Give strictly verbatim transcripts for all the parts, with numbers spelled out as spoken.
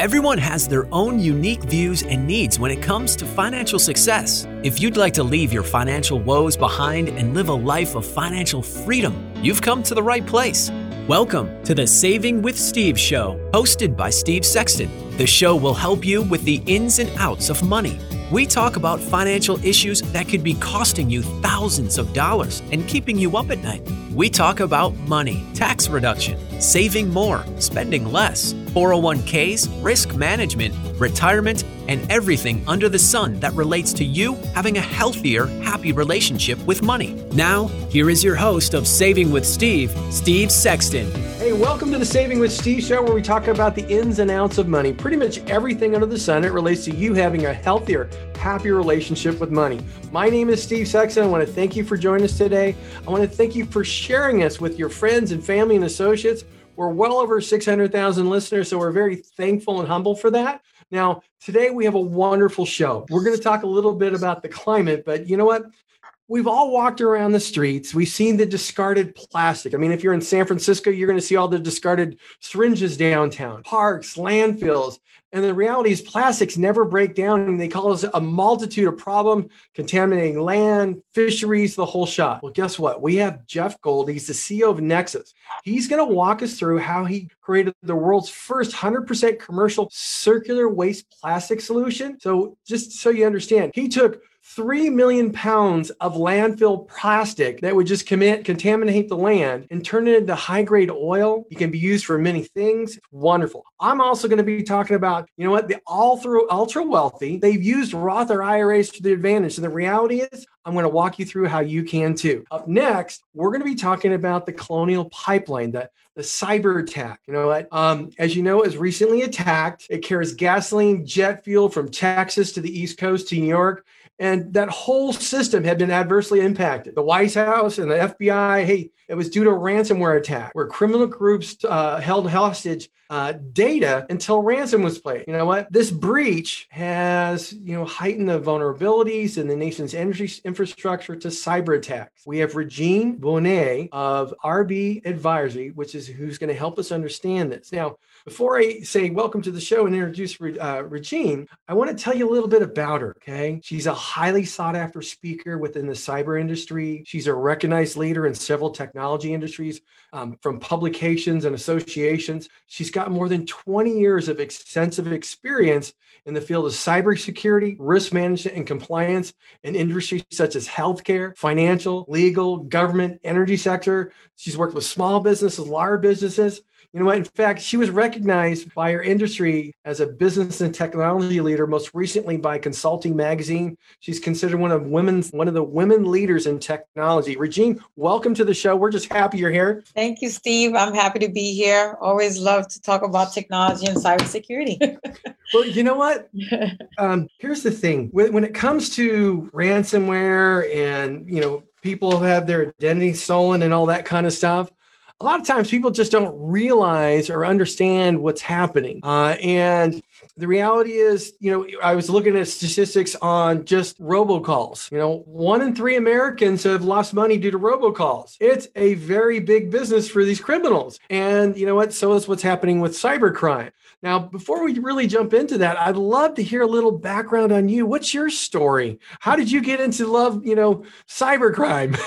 Everyone has their own unique views and needs when it comes to financial success. If you'd like to leave your financial woes behind and live a life of financial freedom, you've come to the right place. Welcome to the Saving with Steve show, hosted by Steve Sexton. The show will help you with the ins and outs of money. We talk about financial issues that could be costing you thousands of dollars and keeping you up at night. We talk about money, tax reduction, saving more, spending less, four oh one k's, risk management, retirement, and everything under the sun that relates to you having a healthier, happy relationship with money. Now, here is your host of Saving with Steve, Steve Sexton. Hey, welcome to the Saving with Steve show, where we talk about the ins and outs of money. Pretty much everything under the sun that relates to you having a healthier, happier relationship with money. My name is Steve Sexton. I want to thank you for joining us today. I want to thank you for sharing us with your friends and family and associates. We're well over six hundred thousand listeners, so we're very thankful and humble for that. Now, today we have a wonderful show. We're going to talk a little bit about the climate, but you know what? We've all walked around the streets. We've seen the discarded plastic. I mean, if you're in San Francisco, you're going to see all the discarded syringes downtown, parks, landfills. And the reality is plastics never break down, and they cause a multitude of problems, contaminating land, fisheries, the whole shot. Well, guess what? We have Jeff Gold. He's the C E O of Nexus. He's going to walk us through how he created the world's first one hundred percent commercial circular waste plastic solution. So just so you understand, he took three million pounds of landfill plastic that would just commit, contaminate the land and turn it into high-grade oil. It can be used for many things. It's wonderful. I'm also going to be talking about, you know what, the all through ultra wealthy. They've used Roth or I R As to their advantage. And the reality is, I'm going to walk you through how you can too. Up next, we're going to be talking about the Colonial Pipeline, the, the cyber attack. You know what? Um, as you know, it was recently attacked. It carries gasoline, jet fuel from Texas to the East Coast to New York. And that whole system had been adversely impacted. The White House and the F B I, hey, it was due to a ransomware attack where criminal groups uh, held hostage uh, data until ransom was paid. You know what? This breach has, you know, heightened the vulnerabilities in the nation's energy infrastructure to cyber attacks. We have Regine Bonnet of R B Advisory, which is who's going to help us understand this. Now, before I say welcome to the show and introduce uh, Regine, I want to tell you a little bit about her, okay? She's a highly sought after speaker within the cyber industry. She's a recognized leader in several technology industries, um, from publications and associations. She's got more than twenty years of extensive experience in the field of cybersecurity, risk management, and compliance in industries such as healthcare, financial, legal, government, energy sector. She's worked with small businesses, large businesses. You know what? In fact, she was recognized by her industry as a business and technology leader, most recently by Consulting Magazine. She's considered one of women's one of the women leaders in technology. Regine, welcome to the show. We're just happy you're here. Thank you, Steve. I'm happy to be here. Always love to talk about technology and cybersecurity. Well, you know what? Um, here's the thing. When, when it comes to ransomware and, you know, people have their identity stolen and all that kind of stuff, a lot of times people just don't realize or understand what's happening. Uh, and the reality is, you know, I was looking at statistics on just robocalls. You know, one in three Americans have lost money due to robocalls. It's a very big business for these criminals. And you know what? So is what's happening with cybercrime. Now, before we really jump into that, I'd love to hear a little background on you. What's your story? How did you get into love, you know, cybercrime?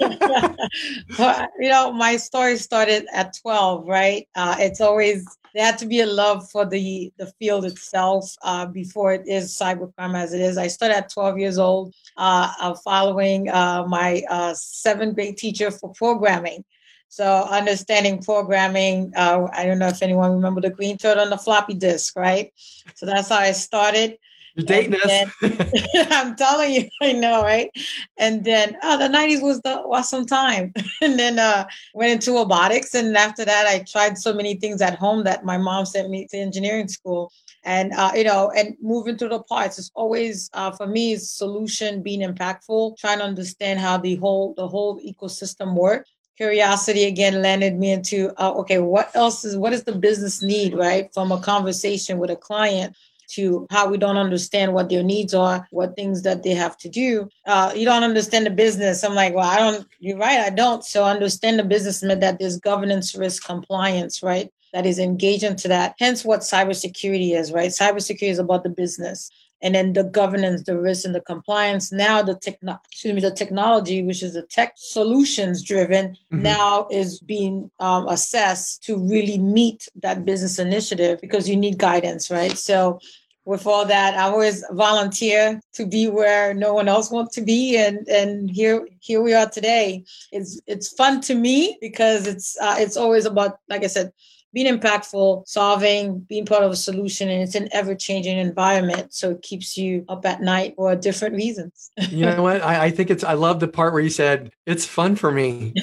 Well, you know, my story started at twelve, right? Uh, it's always, there had to be a love for the, the field itself uh, before it is cybercrime as it is. I started at twelve years old, uh, uh, following uh, my uh, seventh grade teacher for programming. So understanding programming, uh, I don't know if anyone remember the green turtle on the floppy disk, right? So that's how I started. You're dating us. I'm telling you, I know, right? And then, oh, the nineties was the awesome time. And then uh, went into robotics. And after that, I tried so many things at home that my mom sent me to engineering school. And, uh, you know, and moving through the parts, it's always, uh, for me, is solution being impactful, trying to understand how the whole, the whole ecosystem works. Curiosity again landed me into, uh, okay, what else is, what is the business need, right? From a conversation with a client to how we don't understand what their needs are, what things that they have to do. Uh, you don't understand the business. I'm like, well, I don't, you're right, I don't. So understand the business meant that there's governance, risk, compliance, right? that is engaged into that. Hence what cybersecurity is, right? Cybersecurity is about the business. And then the governance, the risk, and the compliance. Now the techno- excuse me, the technology, which is the tech solutions driven, mm-hmm. now is being um, assessed to really meet that business initiative because you need guidance, right? So with all that, I always volunteer to be where no one else wants to be, and and here here we are today. It's it's fun to me because it's uh, it's always about, like I said, being impactful, solving, being part of a solution, and it's an ever-changing environment. So it keeps you up at night for different reasons. You know what? I, I think it's, I love the part where you said, it's fun for me.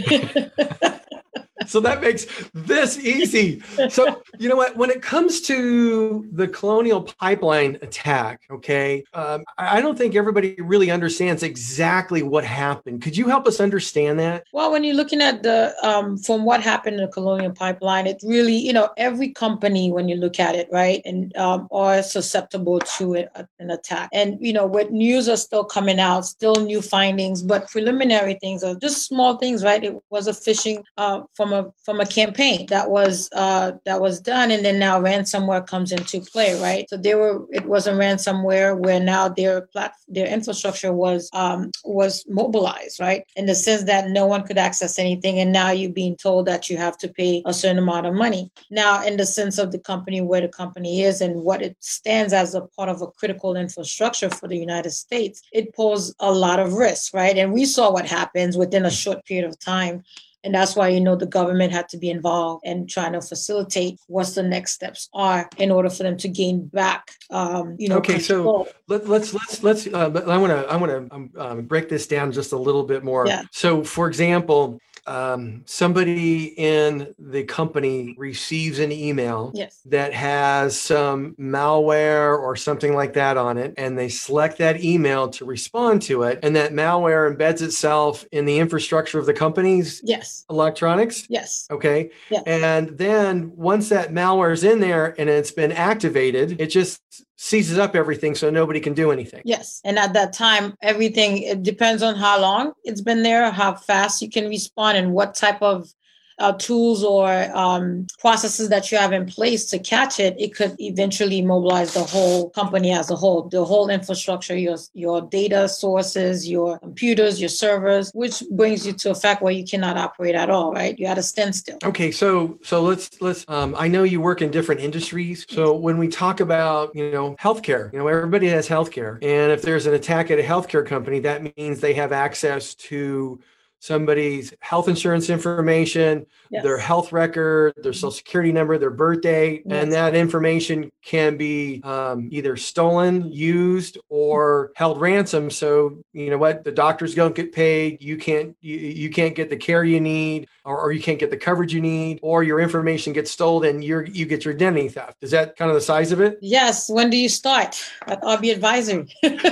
So that makes this easy. So, you know what, when it comes to the Colonial Pipeline attack, okay, um, I don't think everybody really understands exactly what happened. Could you help us understand that? Well, when you're looking at the, um, from what happened in the Colonial Pipeline, it really, you know, every company, when you look at it, right, and um, are susceptible to it, uh, an attack. And, you know, with news are still coming out, still new findings, but preliminary things are just small things, right? It was a phishing uh, from a from a campaign that was uh, that was done, and then now ransomware comes into play, right? So they were it was a ransomware where now their plat their infrastructure was um, was mobilized, right? In the sense that no one could access anything, and now you're being told that you have to pay a certain amount of money. Now, in the sense of the company, where the company is and what it stands as a part of a critical infrastructure for the United States, it poses a lot of risk, right? And we saw what happens within a short period of time. And that's why, you know, the government had to be involved and trying to facilitate what's the next steps are in order for them to gain back, um, you know, okay, control. So let, let's, let's, let's, uh, I want to, I want to um, um, break this down just a little bit more. Yeah. So for example, um, somebody in the company receives an email yes. that has some malware or something like that on it, and they select that email to respond to it, and that malware embeds itself in the infrastructure of the company's yes. electronics? Yes. Okay. Yes. And then once that malware is in there and it's been activated, it just seizes up everything so nobody can do anything. Yes. And at that time, everything, it depends on how long it's been there, how fast you can respond, and what type of uh, tools or um, processes that you have in place to catch it. It could eventually mobilize the whole company as a whole, the whole infrastructure, your, your data sources, your computers, your servers, which brings you to a fact where you cannot operate at all, right? You had to stand still. Okay. So, so let's, let's, um, I know you work in different industries. So when we talk about, you know, healthcare, you know, everybody has healthcare. And if there's an attack at a healthcare company, that means they have access to somebody's health insurance information, yes. their health record, their social security number, their birth date, yes. and that information can be um, either stolen, used, or held ransom. So, you know what, the doctors don't get paid, you can't you, you can't get the care you need, or, or you can't get the coverage you need, or your information gets stolen and you're you get your identity theft. Is that kind of the size of it? Yes. When do you start? At R B Advisory.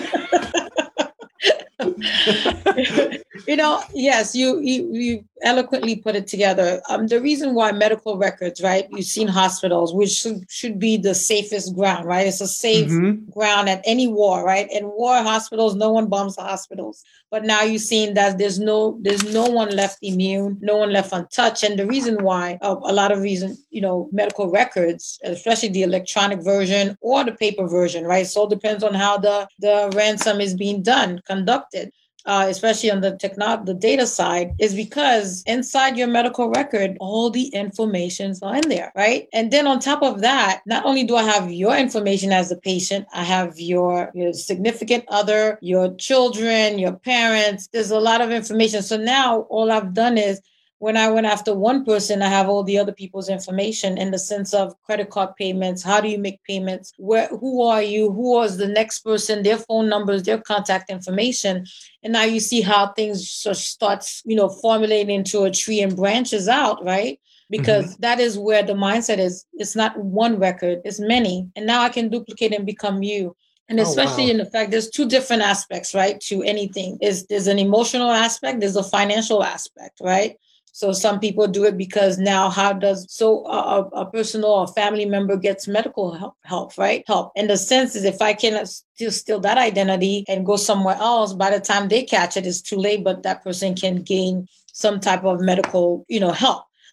You know, yes, you, you you eloquently put it together. Um, the reason why medical records, right? You've seen hospitals, which should, should be the safest ground, right? It's a safe mm-hmm. ground at any war, right? In war hospitals, no one bombs the hospitals. But now you've seen that there's no there's no one left immune, no one left untouched. And the reason why, uh, a lot of reasons, you know, medical records, especially the electronic version or the paper version, right? So it depends on how the, the ransom is being done, conducted. Uh, especially on the techno- the data side, is because inside your medical record, all the information's are in there, right? And then on top of that, not only do I have your information as a patient, I have your, your significant other, your children, your parents. There's a lot of information. So now all I've done is, when I went after one person, I have all the other people's information in the sense of credit card payments. How do you make payments? Where, who are you? Who was the next person? Their phone numbers, their contact information. And now you see how things starts, you know, formulating into a tree and branches out, right? Because mm-hmm. that is where the mindset is. It's not one record, it's many. And now I can duplicate and become you. And especially oh, wow. in the fact, there's two different aspects, right, to anything. Is there's an emotional aspect, there's a financial aspect, right? So some people do it because now how does, so a, a personal or family member gets medical help, help, right? Help. And the sense is if I cannot still steal that identity and go somewhere else, by the time they catch it, it's too late, but that person can gain some type of medical, you know, help.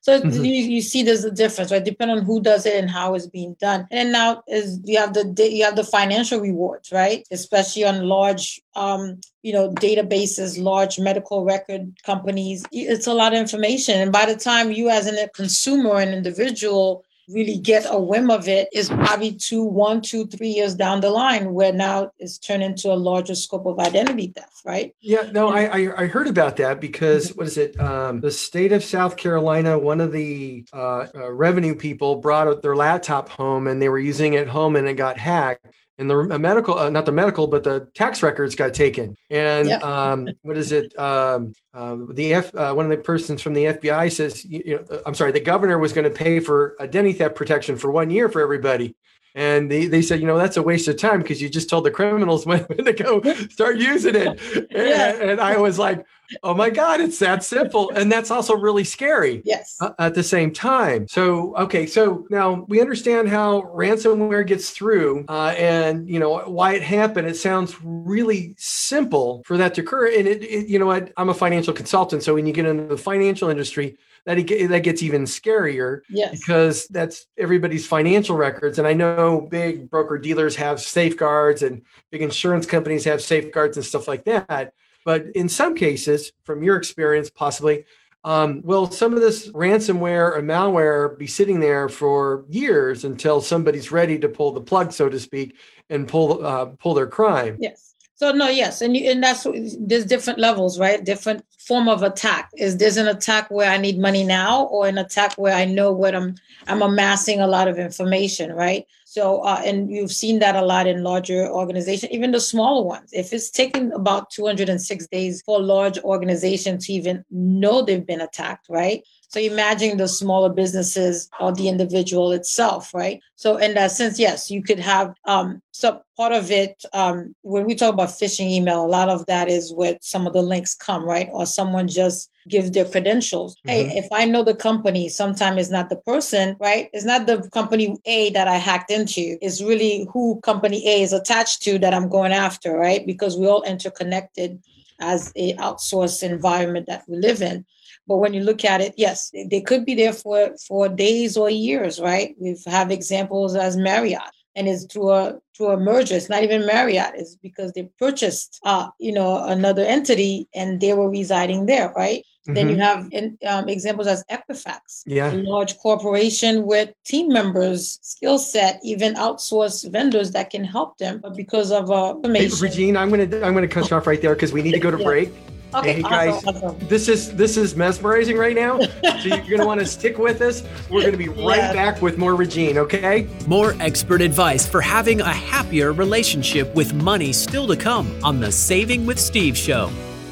So Mhm. you, you see there's a difference, right? Depending on who does it and how it's being done. And then now is you have the da- you have the financial rewards, right? Especially on large um, you know, databases, large medical record companies. It's a lot of information. And by the time you as a consumer, an individual, really get a whim of it, is probably two, one, two, three years down the line, where now it's turned into a larger scope of identity theft, right? Yeah, no, I, I I heard about that because what is it? Um, the state of South Carolina, one of the uh, uh, revenue people brought their laptop home and they were using it at home and it got hacked. And the uh, medical, uh, not the medical, but the tax records got taken. And Yep. um, what is it? Um, uh, the F, uh, one of the persons from the F B I says, you, you know, I'm sorry, the governor was going to pay for identity theft protection for one year for everybody. And they, they said, you know, that's a waste of time because you just told the criminals when, when to go start using it. And, Yeah. and I was like, oh my God, it's that simple. And that's also really scary. Yes. uh, at the same time. So, okay. So now we understand how ransomware gets through uh, and, you know, why it happened. It sounds really simple for that to occur. And it, it you know what, I'm a financial consultant. So when you get into the financial industry, that it, that gets even scarier. Yes. Because that's everybody's financial records. And I know big broker dealers have safeguards and big insurance companies have safeguards and stuff like that. But in some cases, from your experience, possibly, um, will some of this ransomware or malware be sitting there for years until somebody's ready to pull the plug, so to speak, and pull uh, pull their crime? Yes. So no, yes, and you, and that's there's different levels, right? Different form of attack. Is there's an attack where I need money now, or an attack where I know what I'm I'm amassing a lot of information, right? So uh, and you've seen that a lot in larger organizations, even the smaller ones. If it's taking about two hundred six days for a large organization to even know they've been attacked, right? So imagine the smaller businesses or the individual itself, right? So in that sense, yes, you could have um, so part of it, um, when we talk about phishing email, a lot of that is where some of the links come, right? Or someone just gives their credentials. Mm-hmm. Hey, if I know the company, sometimes it's not the person, right? It's not the company A that I hacked into. It's really who company A is attached to that I'm going after, right? Because we're all interconnected as a outsourced environment that we live in. But when you look at it, yes, they could be there for, for days or years, right? We have examples as Marriott, and it's through a through a merger. It's not even Marriott. It's because they purchased, uh, you know, another entity and they were residing there, right? Mm-hmm. Then you have in, um, examples as Equifax, yeah. a large corporation with team members, skill set, even outsourced vendors that can help them, but because of uh, information. Hey, Regine, I'm gonna I'm gonna cut you off right there because we need to go to yeah. break. Okay, hey guys, awesome, awesome. this is this is mesmerizing right now. So you're going to want to stick with us. We're going to be right yeah. back with more Regine, okay? More expert advice for having a happier relationship with money still to come on the Saving with Steve show.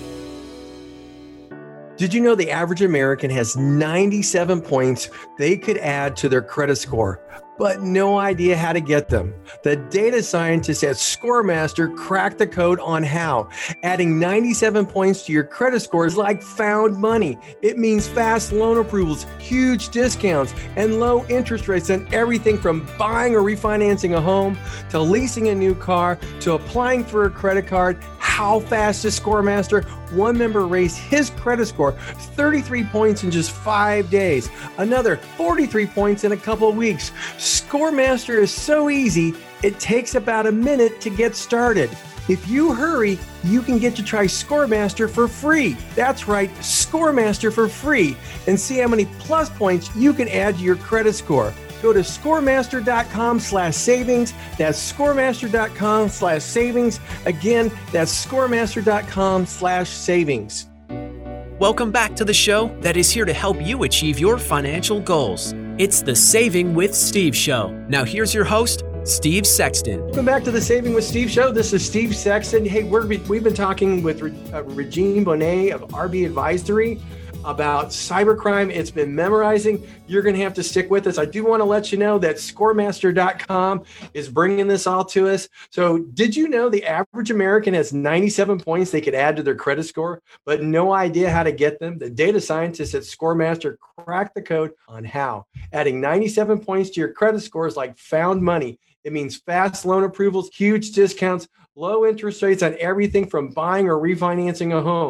Did you know the average American has ninety-seven points they could add to their credit score, but no idea how to get them? The data scientists at ScoreMaster cracked the code on how. Adding ninety-seven points to your credit score is like found money. It means fast loan approvals, huge discounts, and low interest rates on everything from buying or refinancing a home to leasing a new car to applying for a credit card. How fast is ScoreMaster? One member raised his credit score thirty-three points in just five days. Another forty-three points in a couple of weeks. ScoreMaster is so easy, it takes about a minute to get started. If you hurry, you can get to try ScoreMaster for free. That's right, ScoreMaster for free, and see how many plus points you can add to your credit score. Go to scoremaster.com slash savings. That's scoremaster.com slash savings. Again, that's scoremaster.com slash savings. Welcome back to the show that is here to help you achieve your financial goals. It's the Saving with Steve show. Now here's your host, Steve Sexton. Welcome back to the Saving with Steve show. This is Steve Sexton. Hey, we're, we've been talking with uh, Regine Bonet of R B Advisory about cybercrime. It's been memorizing. You're going to have to stick with us. I do want to let you know that scoremaster dot com is bringing this all to us. So did you know the average American has ninety-seven points they could add to their credit score, but no idea how to get them? The data scientists at ScoreMaster cracked the code on how. Adding ninety-seven points to your credit score is like found money. It means fast loan approvals, huge discounts, low interest rates on everything from buying or refinancing a home.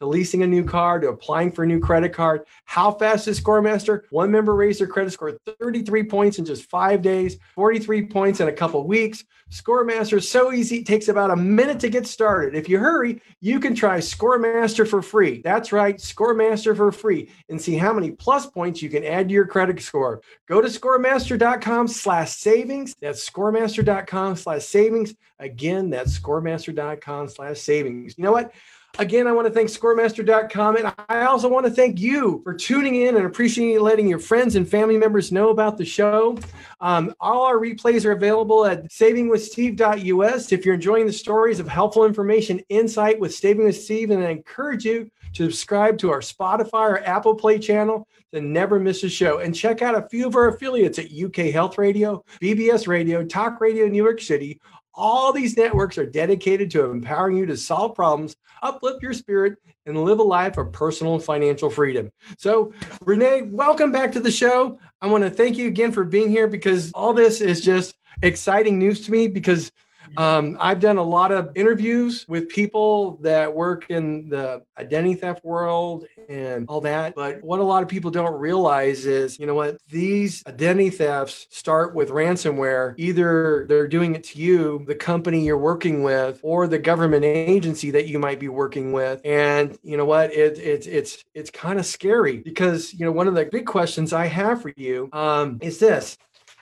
to leasing a new car to applying for a new credit card. How fast is ScoreMaster? One member raised their credit score thirty-three points in just five days, forty-three points in a couple weeks. ScoreMaster is so easy, it takes about a minute to get started. If you hurry, you can try ScoreMaster for free. That's right, ScoreMaster for free, and see how many plus points you can add to your credit score. Go to scoremaster.com slash savings. That's scoremaster.com slash savings. Again, that's scoremaster.com slash savings. You know what? Again, I want to thank scoremaster dot com. And I also want to thank you for tuning in and appreciating letting your friends and family members know about the show. Um, all our replays are available at saving with steve dot u s. If you're enjoying the stories of helpful information, insight with Saving with Steve, and I encourage you to subscribe to our Spotify or Apple Play channel to never miss a show. And check out a few of our affiliates at U K Health Radio, B B S Radio, Talk Radio New York City. All these networks are dedicated to empowering you to solve problems, uplift your spirit, and live a life of personal and financial freedom. So, Renee, welcome back to the show. I want to thank you again for being here, because all this is just exciting news to me, because Um, I've done a lot of interviews with people that work in the identity theft world and all that. But what a lot of people don't realize is, you know what, these identity thefts start with ransomware. Either they're doing it to you, the company you're working with, or the government agency that you might be working with. And you know what, it, it, it's it's kind of scary, because, you know, one of the big questions I have for you um, is this.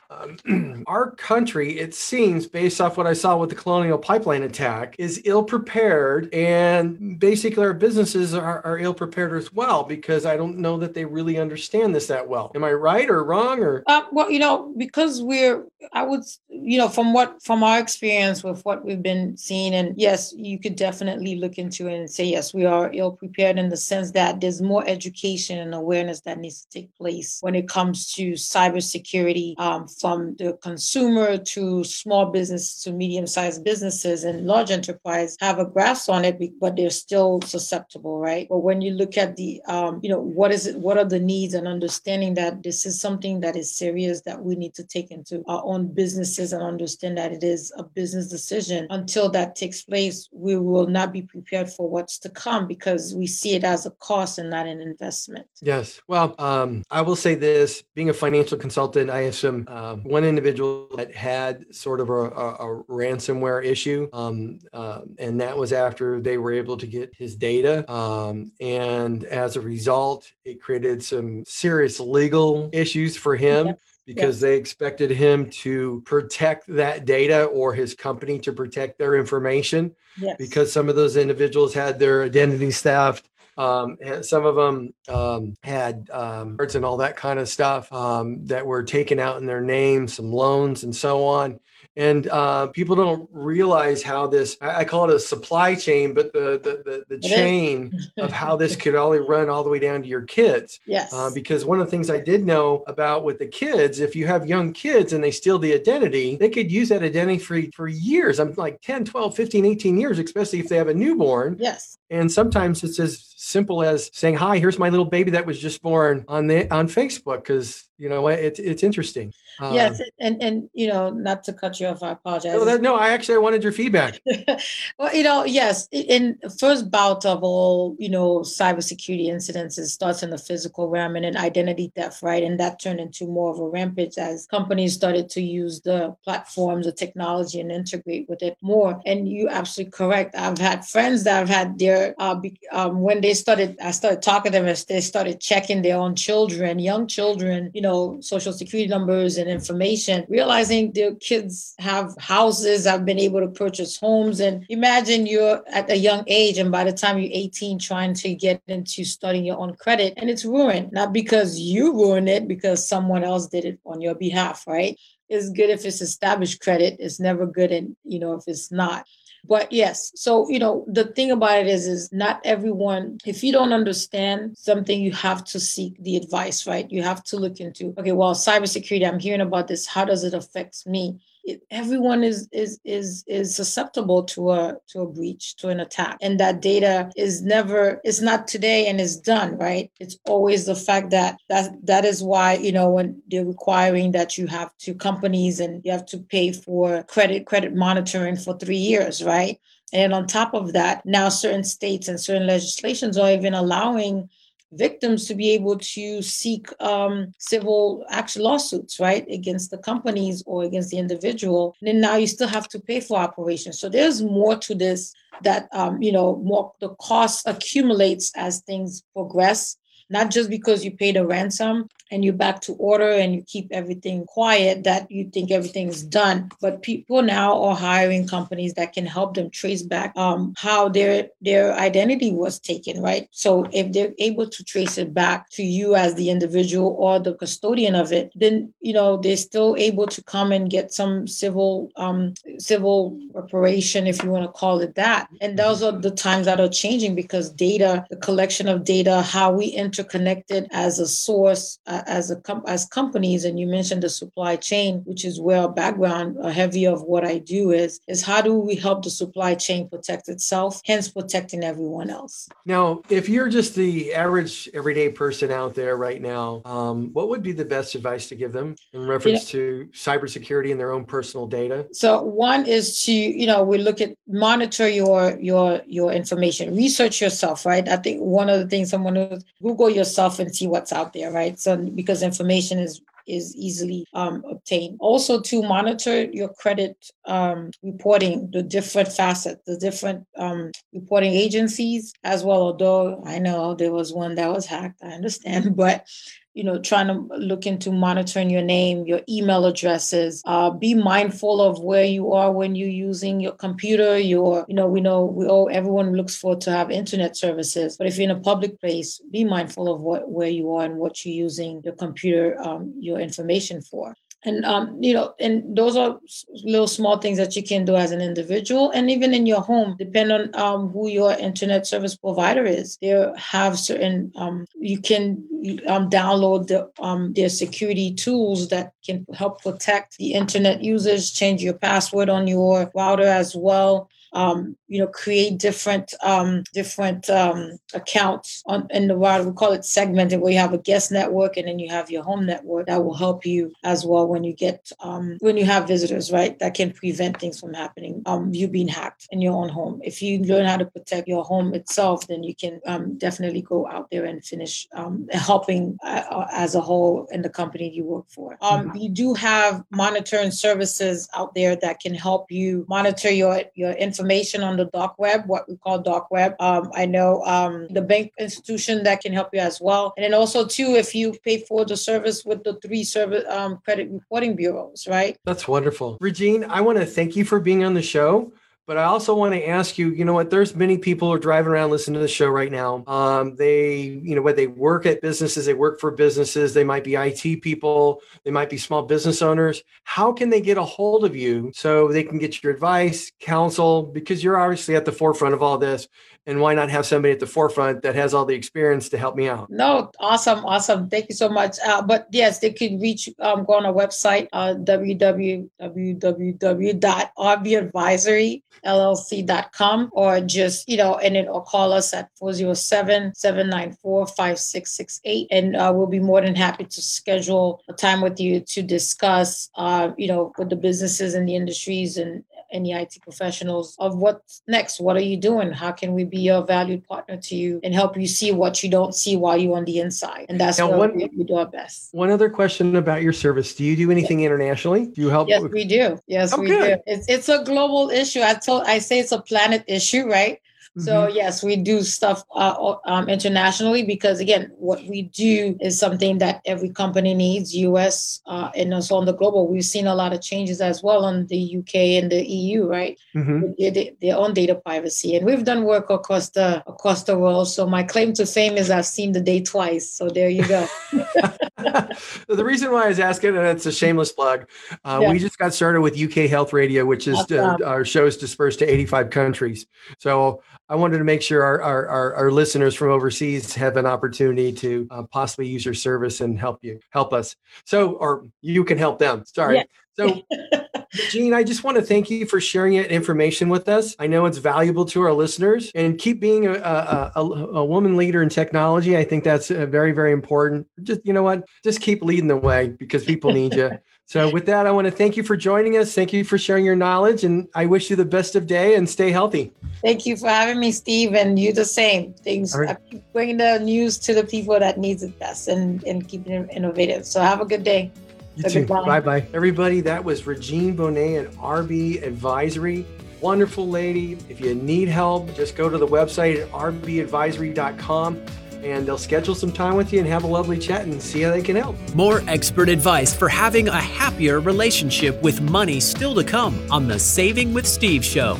Um, our country, it seems, based off what I saw with the Colonial Pipeline attack, is ill prepared, and basically our businesses are, are ill prepared as well, because I don't know that they really understand this that well. Am I right or wrong? Or uh, well, you know, because we're, I would, you know, from what from our experience with what we've been seeing, and yes, you could definitely look into it and say yes, we are ill prepared, in the sense that there's more education and awareness that needs to take place when it comes to cybersecurity. Um, from the consumer to small business to medium-sized businesses, and large enterprise have a grasp on it, but they're still susceptible, right? But when you look at the, um, you know, what is it, what are the needs, and understanding that this is something that is serious, that we need to take into our own businesses and understand that it is a business decision. Until that takes place, we will not be prepared for what's to come, because we see it as a cost and not an investment. Yes. Well, um, I will say this, being a financial consultant, I have some, uh, Um, one individual that had sort of a, a, a ransomware issue, um, uh, and that was after they were able to get his data. Um, and as a result, it created some serious legal issues for him. Yep. Because yes. They expected him to protect that data, or his company to protect their information. Yes. Because some of those individuals had their identities theft. Um, and some of them um, had um, cards and all that kind of stuff um, that were taken out in their name, some loans and so on. And uh, people don't realize how this, I, I call it a supply chain, but the the, the, the chain of how this could only run all the way down to your kids. Yes. Uh, because one of the things I did know about with the kids, if you have young kids and they steal the identity, they could use that identity for, for years. I'm like ten, twelve, fifteen, eighteen years, especially if they have a newborn. Yes. And sometimes it's as simple as saying, "Hi, here's my little baby that was just born on the on Facebook," because you know it's it's interesting. Um, yes, and and you know, not to cut you off, I apologize. No, that, no, I actually I wanted your feedback. Well, you know, yes, in the first bout of all, you know, cybersecurity incidents, it starts in the physical realm and in identity theft, right? And that turned into more of a rampage as companies started to use the platforms, the technology, and integrate with it more. And you're absolutely correct. I've had friends that have had their uh, be, um, when they started, I started talking to them as they started checking their own children, young children, you know, social security numbers and information, realizing their kids have houses, have been able to purchase homes. And imagine you're at a young age, and by the time you're eighteen, trying to get into starting your own credit, and it's ruined, not because you ruined it, because someone else did it on your behalf, right? It's good if it's established credit. It's never good, and you know, if it's not. But yes, so, you know, the thing about it is, is not everyone, if you don't understand something, you have to seek the advice, right? You have to look into, okay, well, cybersecurity, I'm hearing about this. How does it affect me? It, everyone is is is is susceptible to a to a breach, to an attack, and that data is never, it's not today and it's done, right? It's always the fact that that that is why, you know, when they're requiring that you have to companies and you have to pay for credit credit monitoring for three years, right? And on top of that, now certain states and certain legislations are even allowing victims to be able to seek um, civil action lawsuits, right, against the companies or against the individual. And then now you still have to pay for operations. So there's more to this that, um, you know, more the cost accumulates as things progress, not just because you paid a ransom and you're back to order and you keep everything quiet that you think everything is done. But people now are hiring companies that can help them trace back um, how their their identity was taken, right? So if they're able to trace it back to you as the individual or the custodian of it, then, you know, they're still able to come and get some civil um, civil reparation, if you want to call it that. And those are the times that are changing because data, the collection of data, how we interconnected as a source, uh, as a com- as companies, and you mentioned the supply chain, which is where a background uh, heavy of what I do is, is how do we help the supply chain protect itself, hence protecting everyone else. Now, if you're just the average everyday person out there right now, um, what would be the best advice to give them in reference you know, to cybersecurity and their own personal data? So one is to, you know, we look at monitor your your your information, research yourself, right? I think one of the things someone knows, Google yourself and see what's out there, right? So because information is is easily um, obtained. Also to monitor your credit um, reporting, the different facets, the different um, reporting agencies as well. Although I know there was one that was hacked, I understand, but you know, trying to look into monitoring your name, your email addresses, uh, be mindful of where you are when you're using your computer, your, you know, we know we all, everyone looks for to have internet services, but if you're in a public place, be mindful of what, where you are and what you're using your computer, um, your information for. And, um, you know, and those are little small things that you can do as an individual. And even in your home, depend on um, who your internet service provider is. They have certain, um, you can um, download the, um, their security tools that can help protect the internet users, change your password on your router as well. Um, you know, create different um, different um, accounts on in the router. We call it segmented, where you have a guest network and then you have your home network that will help you as well when you get um, when you have visitors, right? That can prevent things from happening. Um, you being hacked in your own home. If you learn how to protect your home itself, then you can um, definitely go out there and finish um, helping uh, as a whole in the company you work for. Um, you do have monitoring services out there that can help you monitor your your information. information on the dark web, what we call dark web. Um, I know um, the bank institution that can help you as well. And then also, too, if you pay for the service with the three service um, credit reporting bureaus, right? That's wonderful. Regine, I want to thank you for being on the show. But I also want to ask you, you know what, there's many people who are driving around listening to the show right now. Um, they, you know, whether they work at businesses, they work for businesses, they might be I T people, they might be small business owners. How can they get a hold of you so they can get your advice, counsel, because you're obviously at the forefront of all this. And why not have somebody at the forefront that has all the experience to help me out? No, awesome, awesome. Thank you so much. Uh, but yes, they could reach, um, go on our website, uh, w w w dot r b advisory l l c dot com, or just, you know, and then or call us at four oh seven, seven nine four, five six six eight. And uh, we'll be more than happy to schedule a time with you to discuss, uh, you know, with the businesses and the industries and any I T professionals of what's next. What are you doing? How can we be a valued partner to you and help you see what you don't see while you're on the inside? And that's now, where one, we, we do our best. One other question about your service. Do you do anything yeah. internationally? Do you help? Yes, we do. Yes, oh, we good. do. It's, it's a global issue. I told, I say it's a planet issue, right? So yes, we do stuff uh, um, internationally because, again, what we do is something that every company needs, U S uh, and also on the global. We've seen a lot of changes as well on the U K and the E U, right? Mm-hmm. With their, their own data privacy. And we've done work across the across the world. So my claim to fame is I've seen the day twice. So there you go. The reason why I was asking, and it's a shameless plug, uh, yeah. we just got started with U K Health Radio, which is awesome. uh, our shows dispersed to eighty-five countries. So I wanted to make sure our, our, our, our listeners from overseas have an opportunity to uh, possibly use your service and help you, help us. So, or you can help them. Sorry. Yeah. So, Regine, I just want to thank you for sharing that information with us. I know it's valuable to our listeners, and keep being a, a, a, a woman leader in technology. I think that's very, very important. Just, you know what, just keep leading the way because people need you. So with that, I want to thank you for joining us. Thank you for sharing your knowledge, and I wish you the best of day and stay healthy. Thank you for having me, Steve, and you the same. Things All right. I keep bringing the news to the people that needs it best, and, and keeping it innovative. So have a good day. You So too. goodbye. Bye-bye. Everybody, that was Regine Bonet at R B Advisory. Wonderful lady. If you need help, just go to the website at r b advisory dot com and they'll schedule some time with you and have a lovely chat and see how they can help. More expert advice for having a happier relationship with money still to come on the Saving with Steve show.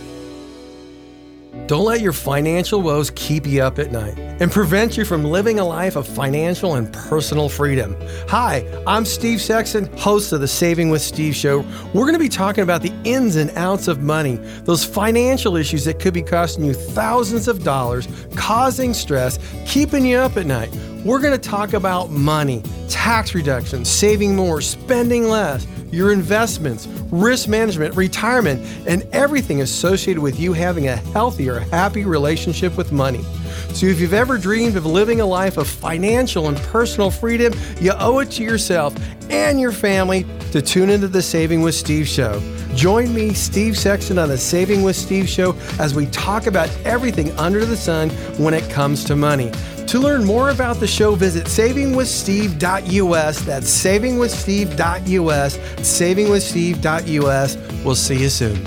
Don't let your financial woes keep you up at night and prevent you from living a life of financial and personal freedom. Hi, I'm Steve Sexton, host of the Saving with Steve show. We're going to be talking about the ins and outs of money, those financial issues that could be costing you thousands of dollars, causing stress, keeping you up at night. We're going to talk about money, tax reduction, saving more, spending less, your investments, risk management, retirement, and everything associated with you having a healthier, happy relationship with money. So if you've ever dreamed of living a life of financial and personal freedom, you owe it to yourself and your family to tune into the Saving with Steve show. Join me, Steve Sexton, on the Saving with Steve show as we talk about everything under the sun when it comes to money. To learn more about the show, visit saving with steve dot u s. That's saving with steve dot u s, saving with steve dot u s. We'll see you soon.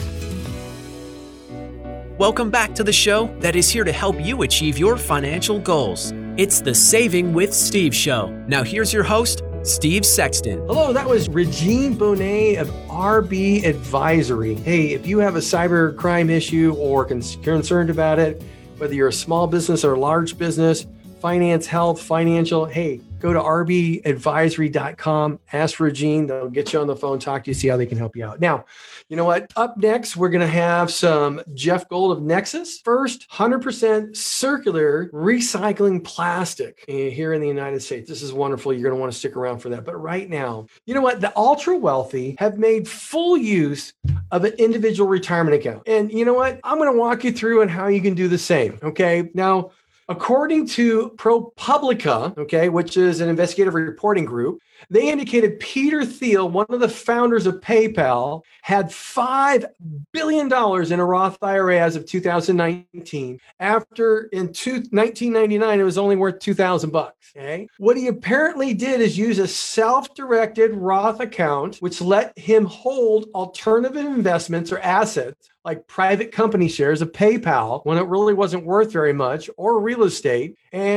Welcome back to the show that is here to help you achieve your financial goals. It's the Saving with Steve show. Now here's your host, Steve Sexton. Hello, that was Regine Bonet of R B Advisory. Hey, if you have a cyber crime issue or concerned about it, whether you're a small business or a large business, finance, health, financial, hey, go to r b advisory dot com, ask Regine, they'll get you on the phone, talk to you, see how they can help you out. Now, you know what? Up next, we're going to have some Jeff Gold of Nexus. First, one hundred percent circular recycling plastic here in the United States. This is wonderful. You're going to want to stick around for that. But right now, you know what? The ultra wealthy have made full use of an individual retirement account. And you know what? I'm going to walk you through on how you can do the same. Okay. Now, according to ProPublica, okay, which is an investigative reporting group, they indicated Peter Thiel, one of the founders of PayPal, had five billion dollars in a Roth I R A as of two thousand nineteen. After in nineteen ninety-nine, it was only worth two thousand bucks. Okay. What he apparently did is use a self-directed Roth account, which let him hold alternative investments or assets like private company shares of PayPal when it really wasn't worth very much, or real estate.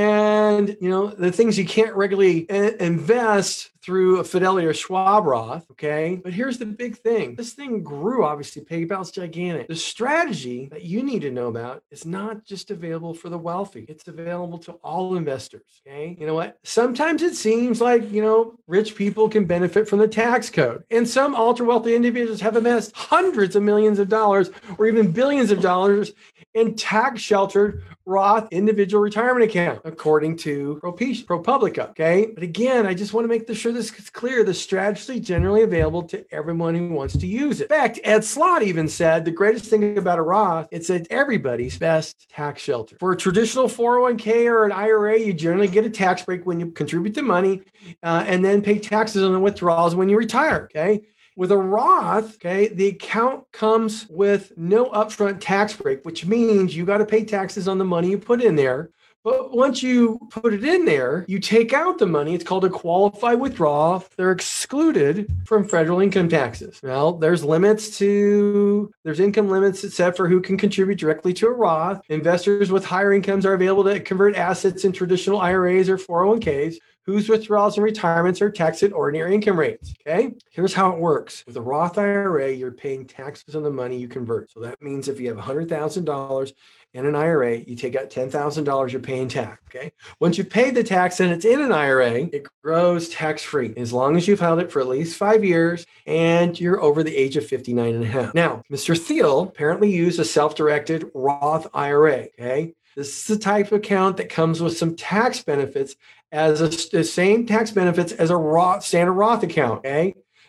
And, you know, the things you can't regularly invest through a Fidelity or Schwab Roth, okay? But here's the big thing. This thing grew, obviously. PayPal's gigantic. The strategy that you need to know about is not just available for the wealthy. It's available to all investors, okay? You know what? Sometimes it seems like, you know, rich people can benefit from the tax code. And some ultra-wealthy individuals have amassed hundreds of millions of dollars or even billions of dollars in tax-sheltered Roth individual retirement account, according to ProPublica, okay? But again, I just want to make sure this is clear. The strategy is generally available to everyone who wants to use it. In fact, Ed Slott even said the greatest thing about a Roth, it's at everybody's best tax shelter. For a traditional four oh one k or an I R A, you generally get a tax break when you contribute the money uh, and then pay taxes on the withdrawals when you retire, okay? With a Roth, okay, the account comes with no upfront tax break, which means you got to pay taxes on the money you put in there. But once you put it in there, you take out the money. It's called a qualified withdrawal. They're excluded from federal income taxes. Well, there's limits to, there's income limits set for who can contribute directly to a Roth. Investors with higher incomes are able to convert assets in traditional I R As or four oh one k's. Whose withdrawals and retirements are taxed at ordinary income rates, okay? Here's how it works. With a Roth I R A, you're paying taxes on the money you convert. So that means if you have one hundred thousand dollars in an I R A, you take out ten thousand dollars, you're paying tax, okay? Once you've paid the tax and it's in an I R A, it grows tax-free as long as you've held it for at least five years and you're over the age of fifty-nine and a half. Now, Mister Thiel apparently used a self-directed Roth I R A, okay? This is the type of account that comes with some tax benefits as a, the same tax benefits as a Roth, standard Roth account, okay?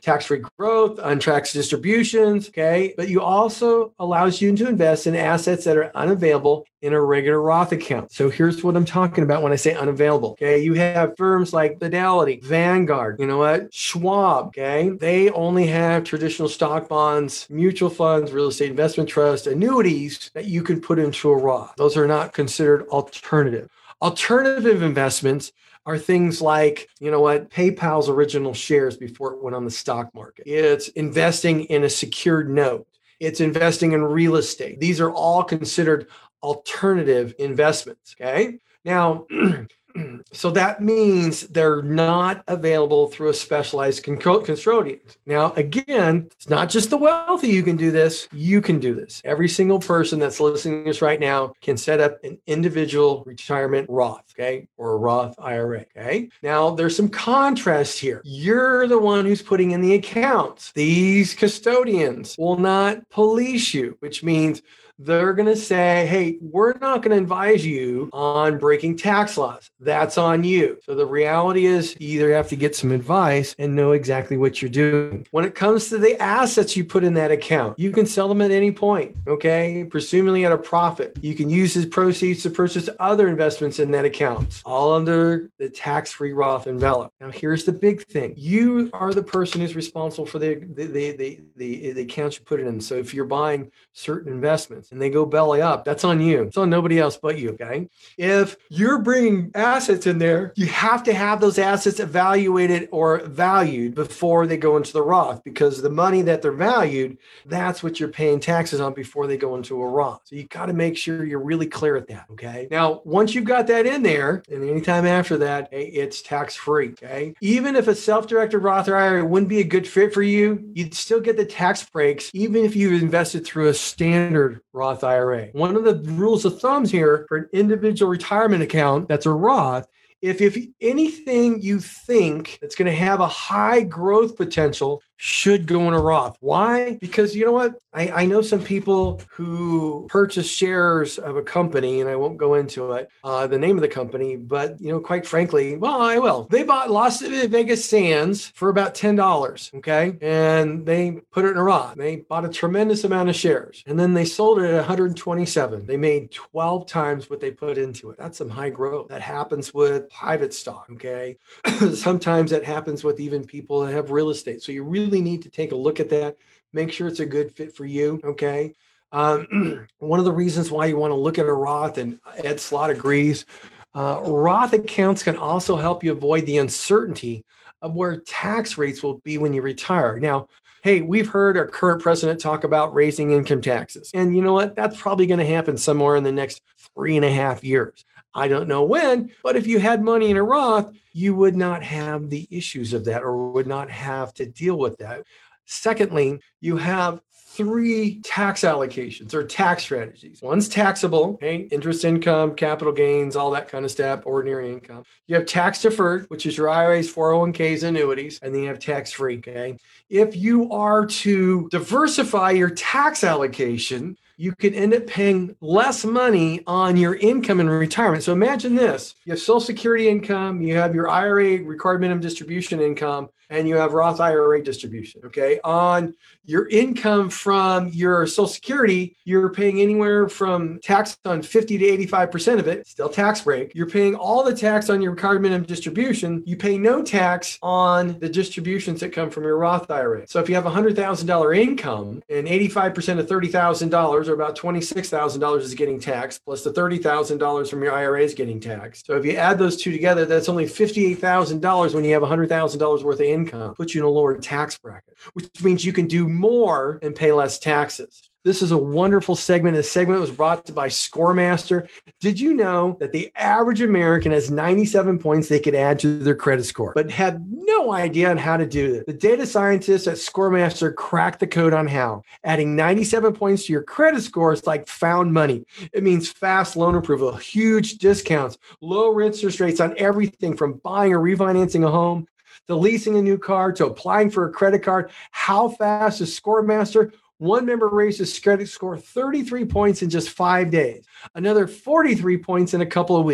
tax-free growth, untaxed distributions, okay? But you also allows you to invest in assets that are unavailable in a regular Roth account. So here's what I'm talking about when I say unavailable, okay? You have firms like Fidelity, Vanguard, you know what? Schwab, okay? They only have traditional stock bonds, mutual funds, real estate investment trust, annuities that you can put into a Roth. Those are not considered alternative. Alternative investments are things like, you know what, PayPal's original shares before it went on the stock market. It's investing in a secured note. It's investing in real estate. These are all considered alternative investments, okay? Now, so that means they're not available through a specialized custodian. Now, again, it's not just the wealthy who can do this. You can do this. Every single person that's listening to this right now can set up an individual retirement Roth, okay, or a Roth I R A, okay? Now, there's some contrast here. You're the one who's putting in the accounts. These custodians will not police you, which means they're going to say, hey, we're not going to advise you on breaking tax laws. That's on you. So the reality is you either have to get some advice and know exactly what you're doing. When it comes to the assets you put in that account, you can sell them at any point, okay? Presumably at a profit. You can use his proceeds to purchase other investments in that account, all under the tax-free Roth envelope. Now, here's the big thing. You are the person who's responsible for the, the, the, the, the, the accounts you put it in. So if you're buying certain investments, and they go belly up, that's on you. It's on nobody else but you, okay? If you're bringing assets in there, you have to have those assets evaluated or valued before they go into the Roth, because the money that they're valued, that's what you're paying taxes on before they go into a Roth. So you got to make sure you're really clear at that, okay? Now, once you've got that in there, and anytime after that, hey, it's tax-free, okay? Even if a self-directed Roth or I R A wouldn't be a good fit for you, you'd still get the tax breaks, even if you invested through a standard Roth I R A. One of the rules of thumbs here for an individual retirement account that's a Roth, if, if anything you think that's going to have a high growth potential should go in a Roth. Why? Because you know what? I, I know some people who purchase shares of a company, and I won't go into it, uh, the name of the company, but you know, quite frankly, well, I will. They bought Las Vegas Sands for about ten dollars, okay? And they put it in a Roth. They bought a tremendous amount of shares, and then they sold it at one hundred twenty-seven. They made twelve times what they put into it. That's some high growth. That happens with private stock, okay? Sometimes that happens with even people that have real estate. So you really need to take a look at that. Make sure it's a good fit for you, okay? Um, one of the reasons why you want to look at a Roth, and Ed Slott agrees, uh, Roth accounts can also help you avoid the uncertainty of where tax rates will be when you retire. Now, hey, we've heard our current president talk about raising income taxes. And you know what? That's probably going to happen somewhere in the next three and a half years. I don't know when, but if you had money in a Roth, you would not have the issues of that or would not have to deal with that. Secondly, you have three tax allocations or tax strategies. One's taxable, okay, interest income, capital gains, all that kind of stuff, ordinary income. You have tax deferred, which is your I R As, four oh one k's, annuities, and then you have tax free, okay? If you are to diversify your tax allocation, you could end up paying less money on your income in retirement. So imagine this. You have Social Security income, you have your I R A required minimum distribution income, and you have Roth I R A distribution, okay? On your income from your Social Security, you're paying anywhere from tax on fifty to eighty-five percent of it, still tax break. You're paying all the tax on your required minimum distribution. You pay no tax on the distributions that come from your Roth I R A. So if you have a one hundred thousand dollars income and eighty-five percent of thirty thousand dollars, or about twenty-six thousand dollars is getting taxed, plus the thirty thousand dollars from your I R A is getting taxed. So if you add those two together, that's only fifty-eight thousand dollars when you have one hundred thousand dollars worth of income, puts you in a lower tax bracket, which means you can do more and pay less taxes. This is a wonderful segment. This segment was brought to by ScoreMaster. Did you know that the average American has ninety-seven points they could add to their credit score, but had no idea on how to do it? The data scientists at ScoreMaster cracked the code on how. Adding ninety-seven points to your credit score is like found money. It means fast loan approval, huge discounts, low interest rates on everything from buying or refinancing a home to leasing a new car to applying for a credit card. How fast is ScoreMaster? One member raised his credit score thirty-three points in just five days, another forty-three points in a couple of weeks.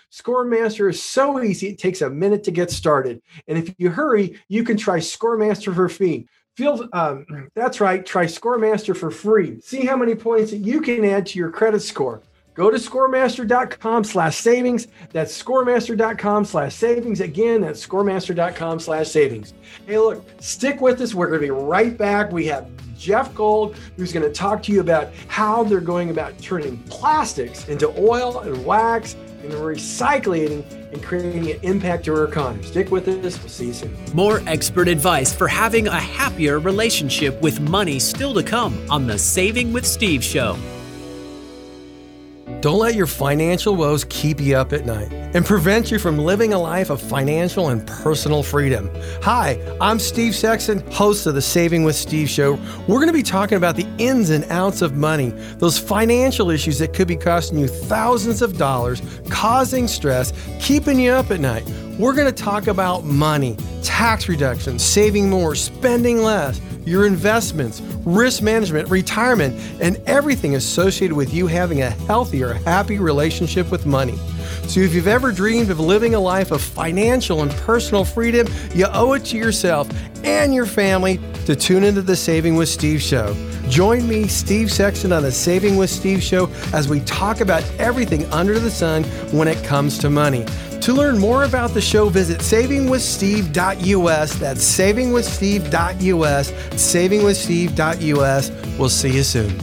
ScoreMaster is so easy, it takes a minute to get started. And if you hurry, you can try ScoreMaster for free. Feel, um, that's right, try ScoreMaster for free. See how many points that you can add to your credit score. Go to scoremaster.com slash savings. That's scoremaster.com slash savings. Again, that's scoremaster.com slash savings. Hey, look, stick with us. We're going to be right back. We have Jeff Gold, who's going to talk to you about how they're going about turning plastics into oil and wax and recycling and creating an impact to our economy. Stick with us. We'll see you soon. More expert advice for having a happier relationship with money still to come on the Saving with Steve show. Don't let your financial woes keep you up at night and prevent you from living a life of financial and personal freedom. Hi, I'm Steve Sexton, host of the Saving with Steve show. We're going to be talking about the ins and outs of money, those financial issues that could be costing you thousands of dollars, causing stress, keeping you up at night. We're going to talk about money, tax reduction, saving more, spending less, your investments, risk management, retirement, and everything associated with you having a healthier, happy relationship with money. So if you've ever dreamed of living a life of financial and personal freedom, you owe it to yourself and your family to tune into the Saving with Steve show. Join me, Steve Sexton, on the Saving with Steve show as we talk about everything under the sun when it comes to money. To learn more about the show, visit saving with steve dot u s. That's saving with steve dot u s. saving with steve dot u s. We'll see you soon.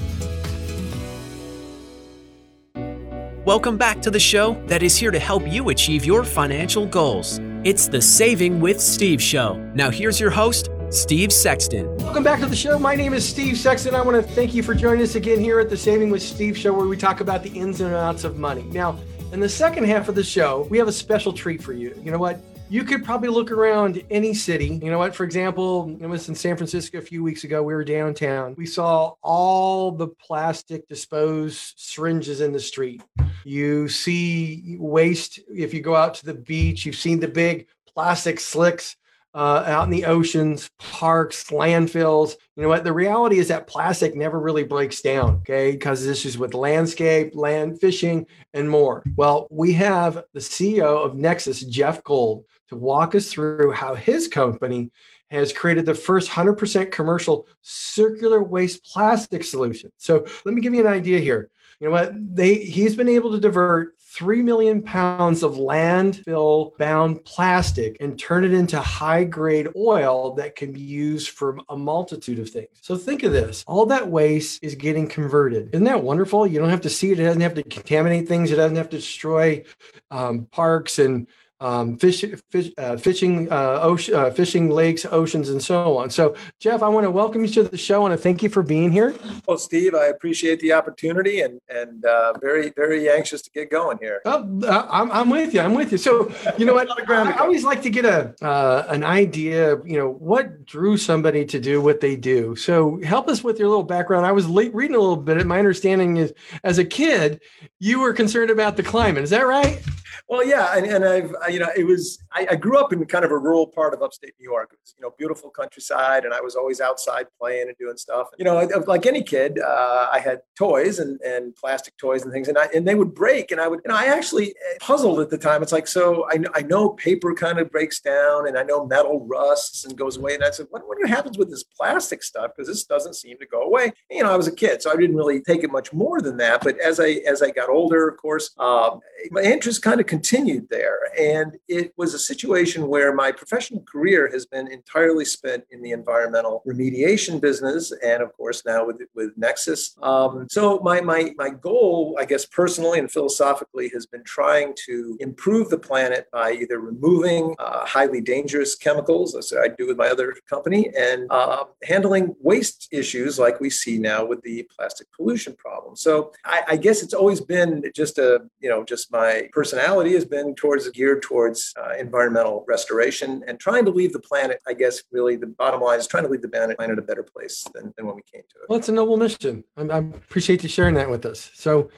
Welcome back to the show that is here to help you achieve your financial goals. It's the Saving with Steve show. Now here's your host, Steve Sexton. Welcome back to the show. My name is Steve Sexton. I want to thank you for joining us again here at the Saving with Steve show, where we talk about the ins and outs of money. Now, in the second half of the show, we have a special treat for you. You know what? You could probably look around any city. You know what? For example, I was in San Francisco a few weeks ago. We were downtown. We saw all the plastic disposed syringes in the street. You see waste. If you go out to the beach, you've seen the big plastic slicks Uh, out in the oceans, parks, landfills. You know what? The reality is that plastic never really breaks down, okay? Because issues with landscape, land fishing, and more. Well, we have the C E O of Nexus, Jeff Gold, to walk us through how his company has created the first one hundred percent commercial circular waste plastic solution. So let me give you an idea here. You know what? They he's been able to divert three million pounds of landfill-bound plastic and turn it into high-grade oil that can be used for a multitude of things. So think of this. All that waste is getting converted. Isn't that wonderful? You don't have to see it. It doesn't have to contaminate things. It doesn't have to destroy um, parks and Um, fish, fish, uh, fishing, uh, ocean, uh, fishing lakes, oceans, and so on. So, Jeff, I want to welcome you to the show. I want to thank you for being here. Well, Steve, I appreciate the opportunity and and uh, very very anxious to get going here. Oh, uh, I'm I'm with you. I'm with you. So, you know what? I, I always like to get a uh, an idea. You know, what drew somebody to do what they do. So, help us with your little background. I was late reading a little bit. My understanding is, as a kid, you were concerned about the climate. Is that right? Well, yeah, and, and I've, I, you know, it was, I, I grew up in kind of a rural part of upstate New York. It was, you know, beautiful countryside, and I was always outside playing and doing stuff. You know, like any kid, uh, I had toys and, and plastic toys and things, and I, and they would break, and I would, you know, I actually puzzled at the time. It's like, so I, I know paper kind of breaks down, and I know metal rusts and goes away, and I said, what, what happens with this plastic stuff? Because this doesn't seem to go away. And, you know, I was a kid, so I didn't really take it much more than that. But as I as I got older, of course, um, my interest kind of continued there. And it was a situation where my professional career has been entirely spent in the environmental remediation business. And of course, now with, with Nexus. Um, so my, my, my goal, I guess, personally and philosophically has been trying to improve the planet by either removing uh, highly dangerous chemicals, as I do with my other company, and uh, handling waste issues like we see now with the plastic pollution problem. So I, I guess it's always been just a, you know, just my personality has been towards geared towards uh, environmental restoration and trying to leave the planet. I guess really the bottom line is trying to leave the planet a better place than, than when we came to it. Well, it's a noble mission. I, I appreciate you sharing that with us. So,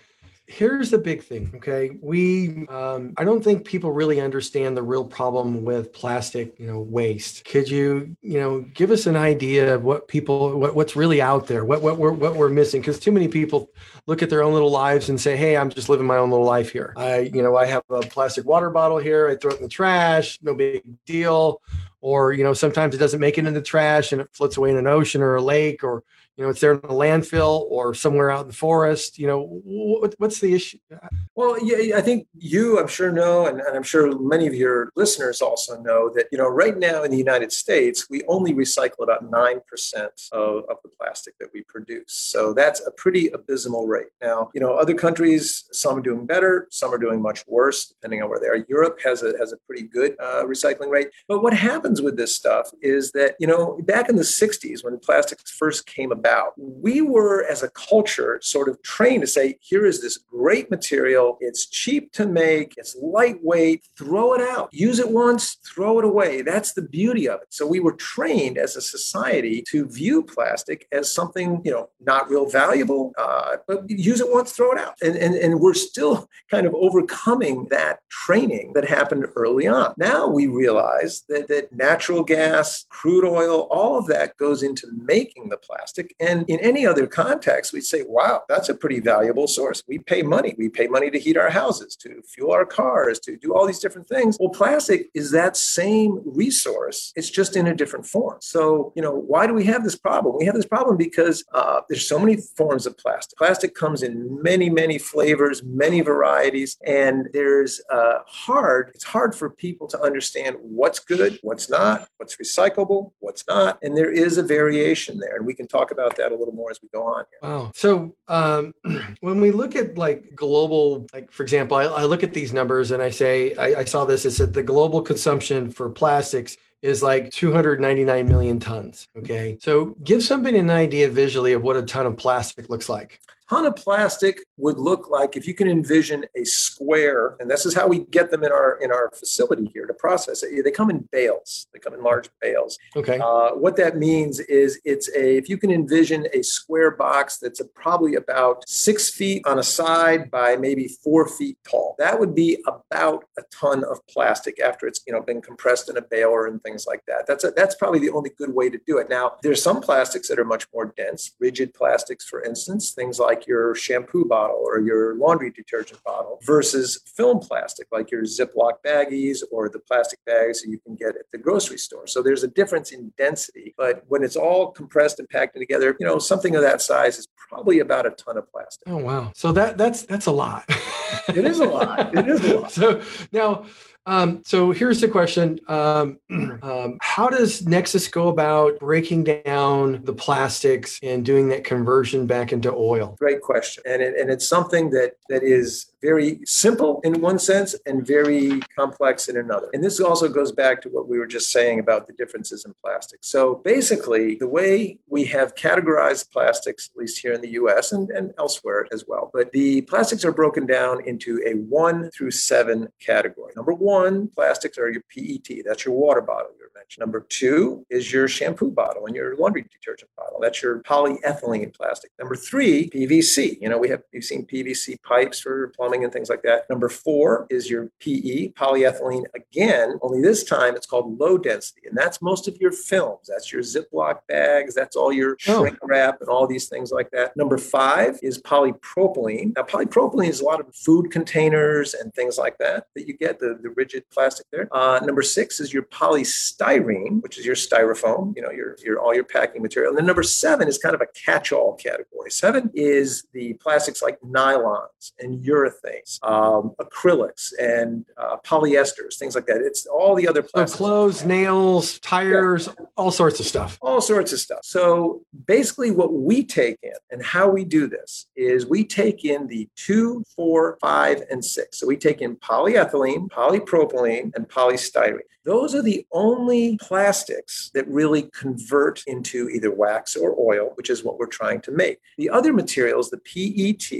here's the big thing. Okay. We, um, I don't think people really understand the real problem with plastic, you know, waste. Could you, you know, give us an idea of what people, what, what's really out there, what, what we're, what we're missing? Because too many people look at their own little lives and say, hey, I'm just living my own little life here. I, you know, I have a plastic water bottle here. I throw it in the trash. No big deal. Or, you know, sometimes it doesn't make it in the trash and it floats away in an ocean or a lake, or, you know, it's there in a landfill or somewhere out in the forest. You know, what, what's the issue? Well, yeah, I think you, I'm sure know, and, and I'm sure many of your listeners also know that, you know, right now in the United States, we only recycle about nine percent of, of the plastic that we produce. So that's a pretty abysmal rate. Now, you know, other countries, some are doing better, some are doing much worse, depending on where they are. Europe has a, has a pretty good uh, recycling rate. But what happens with this stuff is that, you know, back in the sixties, when plastics first came about, we were, as a culture, sort of trained to say, here is this great material. It's cheap to make. It's lightweight. Throw it out. Use it once, throw it away. That's the beauty of it. So we were trained as a society to view plastic as something, you know, not real valuable, uh, but use it once, throw it out. And, and, and we're still kind of overcoming that training that happened early on. Now we realize that, that natural gas, crude oil, all of that goes into making the plastic. And in any other context, we'd say, wow, that's a pretty valuable source. We pay money. We pay money to heat our houses, to fuel our cars, to do all these different things. Well, plastic is that same resource. It's just in a different form. So, you know, why do we have this problem? We have this problem because uh, there's so many forms of plastic. Plastic comes in many, many flavors, many varieties, and there's uh, hard, it's hard for people to understand what's good, what's not, what's recyclable, what's not. And there is a variation there. And we can talk about that a little more as we go on here. Wow. So um, when we look at like global, like for example, I, I look at these numbers and I say, I, I saw this, it said the global consumption for plastics is like two hundred ninety-nine million tons. Okay. So give somebody an idea visually of what a ton of plastic looks like. Ton of plastic would look like, if you can envision a square, and this is how we get them in our in our facility here to process it. They come in bales. They come in large bales. Okay. Uh, what that means is it's a, if you can envision a square box that's a, probably about six feet on a side by maybe four feet tall. That would be about a ton of plastic after it's, you know, been compressed in a baler and things like that. That's a, that's probably the only good way to do it. Now, there's some plastics that are much more dense, rigid plastics, for instance, things like Like your shampoo bottle or your laundry detergent bottle, versus film plastic, like your Ziploc baggies or the plastic bags that you can get at the grocery store. So there's a difference in density, but when it's all compressed and packed together, you know, something of that size is probably about a ton of plastic. Oh, wow. So that that's that's a lot. It is a lot. It is a lot. So now, Um, so here's the question. Um, um, how does Nexus go about breaking down the plastics and doing that conversion back into oil? Great question. And, it, and it's something that, that is very simple in one sense and very complex in another. And this also goes back to what we were just saying about the differences in plastics. So basically, the way we have categorized plastics, at least here in the U S and, and elsewhere as well, but the plastics are broken down into a one through seven category. Number one, One, plastics are your P E T. That's your water bottle you mentioned. Number two is your shampoo bottle and your laundry detergent bottle. That's your polyethylene plastic. Number three, P V C. You know, we have, you've seen P V C pipes for plumbing and things like that. Number four is your P E, polyethylene again, only this time it's called low density. And that's most of your films. That's your Ziploc bags. That's all your shrink oh. wrap and all these things like that. Number five is polypropylene. Now, polypropylene is a lot of food containers and things like that that you get, the, the rigid plastic there. Uh, number six is your polystyrene, which is your styrofoam, you know, your, your all your packing material. And then number seven is kind of a catch-all category. Seven is the plastics like nylons and urethanes, um, acrylics and uh, polyesters, things like that. It's all the other plastics. So clothes, nails, tires, yeah. all sorts of stuff. All sorts of stuff. So basically what we take in and how we do this is we take in the two, four, five, and six. So we take in polyethylene, polypropylene, and polystyrene. Those are the only plastics that really convert into either wax or oil, which is what we're trying to make. The other materials, the P E T, the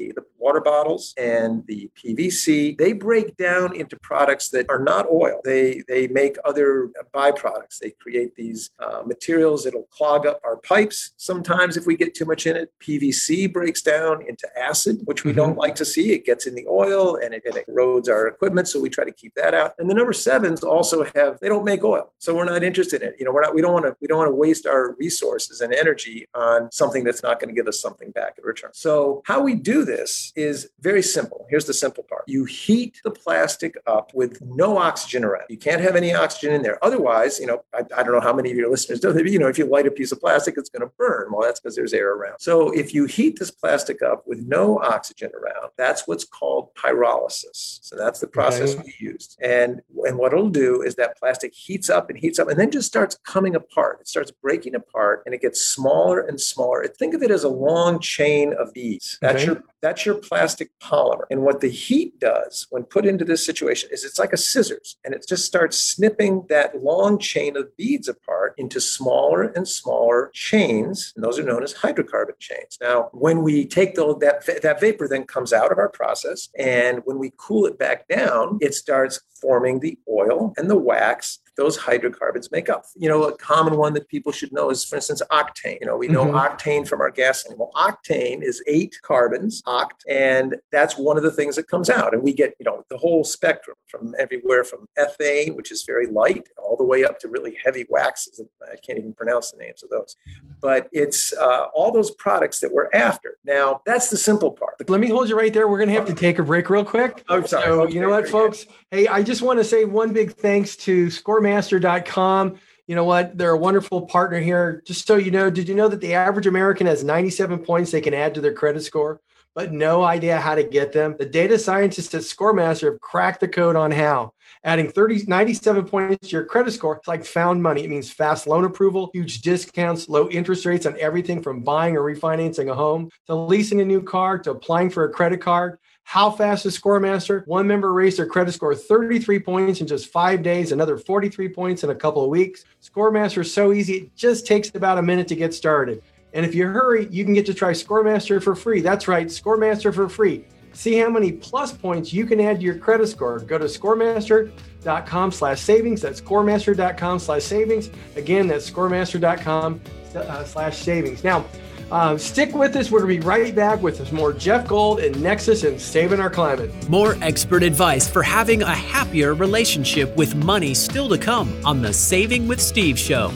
water bottles and the P V C, they break down into products that are not oil. They they make other byproducts. They create these uh, materials that'll clog up our pipes sometimes if we get too much in it. P V C breaks down into acid, which we mm-hmm. don't like to see. It gets in the oil and it, and it erodes our equipment, so we try to keep that out. And the number sevens also have, they don't make oil, so we're not interested in it. You know, we're not, we don't want to, we don't want to waste our resources and energy on something that's not going to give us something back in return. So how we do this is very simple. Here's the simple part. You heat the plastic up with no oxygen around. You can't have any oxygen in there. Otherwise, you know, I, I don't know how many of your listeners know that, you know, if you light a piece of plastic, it's going to burn. Well, that's because there's air around. So if you heat this plastic up with no oxygen around, that's what's called pyrolysis. So that's the process okay. we used. And, and what it'll do is that plastic heats up and heats up and then just starts coming apart. It starts breaking apart and it gets smaller and smaller. Think of it as a long chain of beads. That's okay. your That's your plastic polymer. And what the heat does when put into this situation is it's like a scissors, and it just starts snipping that long chain of beads apart into smaller and smaller chains. And those are known as hydrocarbon chains. Now, when we take the, that, that vapor then comes out of our process, and when we cool it back down, it starts forming the oil and the wax those hydrocarbons make up. You know, a common one that people should know is, for instance, octane. You know, we know mm-hmm. octane from our gasoline. Well, octane is eight carbons, oct, and that's one of the things that comes out. And we get, you know, the whole spectrum from everywhere from ethane, which is very light, all the way up to really heavy waxes. I can't even pronounce the names of those. But it's uh, all those products that we're after. Now, that's the simple part. Let me hold you right there. We're going to have to take a break real quick. I'm sorry. So, okay, you know what, folks? Hey, I just want to say one big thanks to scoremaster dot com. You know what? They're a wonderful partner here. Just so you know, did you know that the average American has ninety-seven points they can add to their credit score, but no idea how to get them? The data scientists at Scoremaster have cracked the code on how. Adding thirty, ninety-seven points to your credit score, it's like found money. It means fast loan approval, huge discounts, low interest rates on everything from buying or refinancing a home to leasing a new car to applying for a credit card. How fast is Scoremaster? One member raised their credit score thirty-three points in just five days, another forty-three points in a couple of weeks. Scoremaster is so easy, it just takes about a minute to get started. And if you hurry, you can get to try Scoremaster for free. That's right, Scoremaster for free. See how many plus points you can add to your credit score. Go to scoremaster dot com slash savings. That's scoremaster dot com slash savings. Again, that's scoremaster dot com slash savings. Now, Uh, stick with us. We're going to be right back with some more Jeff Gold and Nexus and Saving Our Climate. More expert advice for having a happier relationship with money still to come on the Saving with Steve show.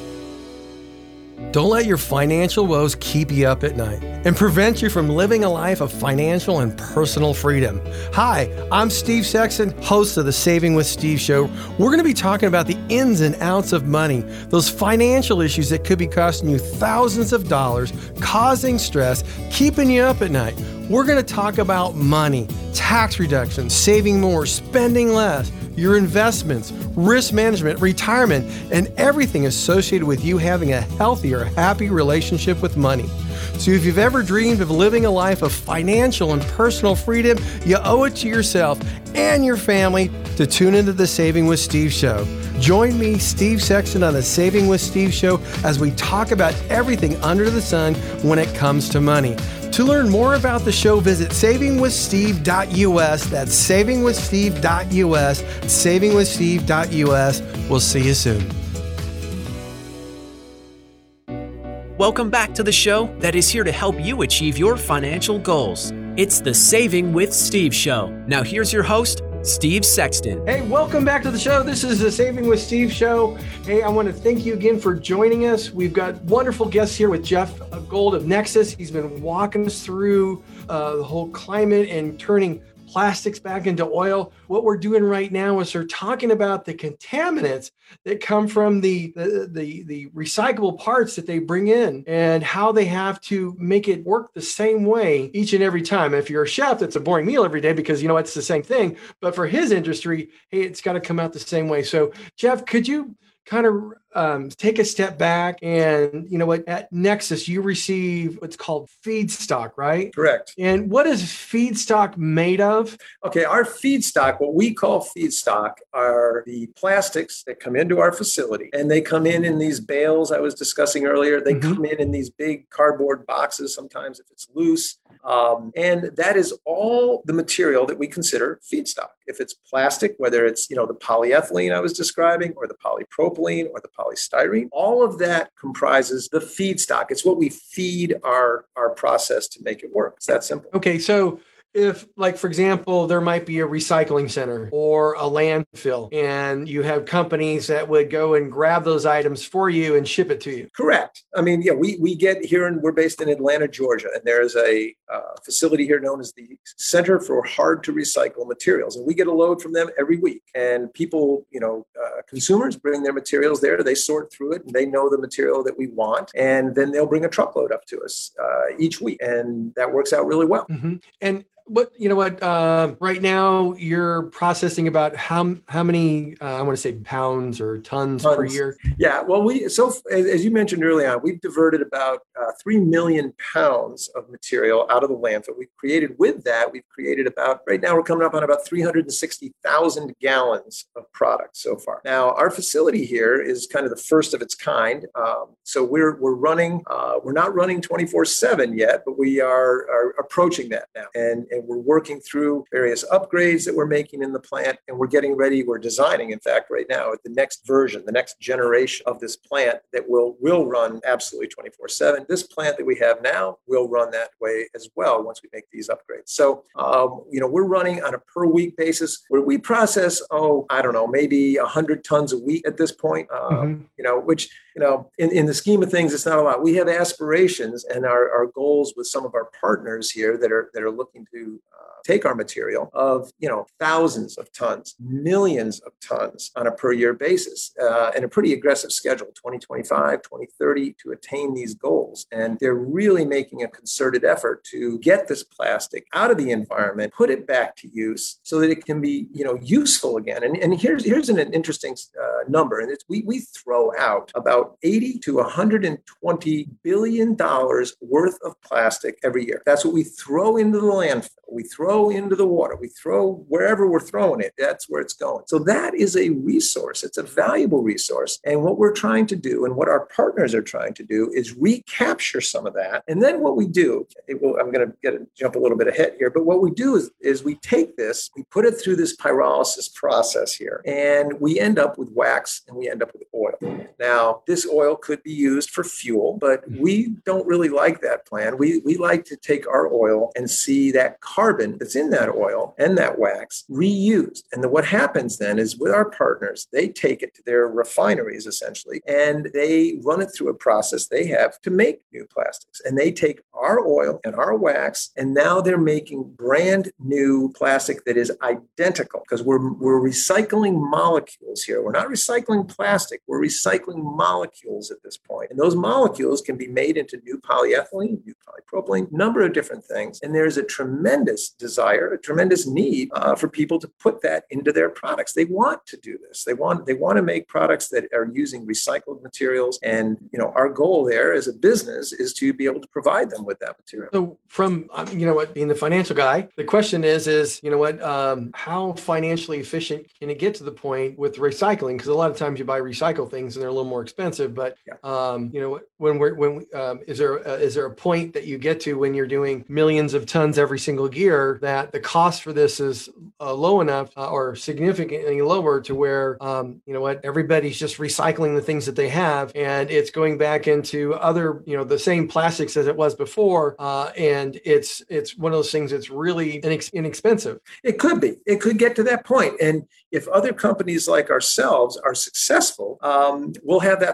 Don't let your financial woes keep you up at night and prevent you from living a life of financial and personal freedom. Hi, I'm Steve Sexton, host of the Saving with Steve show. We're going to be talking about the ins and outs of money, those financial issues that could be costing you thousands of dollars, causing stress, keeping you up at night. We're going to talk about money, tax reduction, saving more, spending less, your investments, risk management, retirement, and everything associated with you having a healthier, happy relationship with money. So if you've ever dreamed of living a life of financial and personal freedom, you owe it to yourself and your family to tune into the Saving with Steve show. Join me, Steve Sexton, on the Saving with Steve show as we talk about everything under the sun when it comes to money. To learn more about the show, visit saving with steve dot u s. That's saving with steve dot u s. saving with steve dot u s. We'll see you soon. Welcome back to the show that is here to help you achieve your financial goals. It's the Saving with Steve show. Now here's your host, Steve Sexton. Hey, welcome back to the show. This is the Saving with Steve show. Hey, I want to thank you again for joining us. We've got wonderful guests here with Jeff Gold of Nexus. He's been walking us through uh, the whole climate and turning plastics back into oil. What we're doing right now is we're talking about the contaminants that come from the, the, the, the recyclable parts that they bring in and how they have to make it work the same way each and every time. If you're a chef, it's a boring meal every day because, you know, it's the same thing. But for his industry, hey, it's got to come out the same way. So, Jeff, could you kind of um, take a step back and, you know what, at Nexus, you receive what's called feedstock, right? Correct. And what is feedstock made of? Okay, our feedstock, what we call feedstock, are the plastics that come into our facility. And they come in in these bales I was discussing earlier. They mm-hmm. come in in these big cardboard boxes, sometimes if it's loose. Um, and that is all the material that we consider feedstock. If it's plastic, whether it's, you know, the polyethylene I was describing, or the polypropylene, or the polystyrene, all of that comprises the feedstock. It's what we feed our, our process to make it work. It's that simple. Okay, so if, like, for example, there might be a recycling center or a landfill, and you have companies that would go and grab those items for you and ship it to you. Correct. I mean, yeah, we we get here, and we're based in Atlanta, Georgia, and there's a uh, facility here known as the Center for Hard to Recycle Materials, and we get a load from them every week. And people, you know, uh, consumers bring their materials there. They sort through it, and they know the material that we want, and then they'll bring a truckload up to us uh, each week, and that works out really well. Mm-hmm. And What, you know what, uh, right now you're processing about how how many, uh, I want to say pounds or tons, tons per year? Yeah, well, we, so as you mentioned early on, we've diverted about uh, three million pounds of material out of the landfill. We've created, with that, we've created about, right now we're coming up on about three hundred sixty thousand gallons of product so far. Now, our facility here is kind of the first of its kind. Um, so we're we're running, uh, we're not running twenty-four seven yet, but we are, are approaching that now. And, and we're working through various upgrades that we're making in the plant, and we're getting ready. We're designing, in fact, right now, the next version, the next generation of this plant that will will run absolutely twenty-four seven. This plant that we have now will run that way as well once we make these upgrades. So, um, you know, we're running on a per week basis where we process, oh, I don't know, maybe one hundred tons a week at this point, um, mm-hmm. you know, which, you know, in, in the scheme of things, it's not a lot. We have aspirations and our, our goals with some of our partners here that are that are looking to uh, take our material of, you know, thousands of tons, millions of tons on a per year basis, uh, and a pretty aggressive schedule, twenty twenty-five, twenty thirty, to attain these goals. And they're really making a concerted effort to get this plastic out of the environment, put it back to use so that it can be, you know, useful again. And, and here's, here's an, an interesting uh, number. And it's, we, we throw out about eighty to one hundred twenty billion dollars worth of plastic every year. That's what we throw into the landfill. We throw into the water. We throw wherever we're throwing it. That's where it's going. So that is a resource. It's a valuable resource. And what we're trying to do, and what our partners are trying to do, is recapture some of that. And then what we do, it will, I'm going to get a, jump a little bit ahead here, but what we do is, is we take this, we put it through this pyrolysis process here, and we end up with wax, and we end up with oil. Now, this oil could be used for fuel, but we don't really like that plan. We, we like to take our oil and see that carbon that's in that oil and that wax reused. And then what happens then is, with our partners, they take it to their refineries essentially, and they run it through a process they have to make new plastics. And they take our oil and our wax, and now they're making brand new plastic that is identical, because we're, we're recycling molecules here. We're not recycling plastic. We're recycling molecules at this point. And those molecules can be made into new polyethylene, new polypropylene, number of different things. And there's a tremendous desire, a tremendous need uh, for people to put that into their products. They want to do this. They want they want to make products that are using recycled materials. And, you know, our goal there as a business is to be able to provide them with that material. So from, um, you know what, being the financial guy, the question is, is, you know what, um, how financially efficient can it get to the point with recycling? Because a lot of times you buy recycled things and they're a little more expensive, but, yeah. um, you know, when we're, when, um, is there, uh, is there a point that you get to when you're doing millions of tons every single year that the cost for this is uh, low enough uh, or significantly lower to where, um, you know what, everybody's just recycling the things that they have, and it's going back into other, you know, the same plastics as it was before. Uh, and it's, it's one of those things that's really inex- inexpensive. It could be, it could get to that point. And if other companies like ourselves are successful, um, we'll have that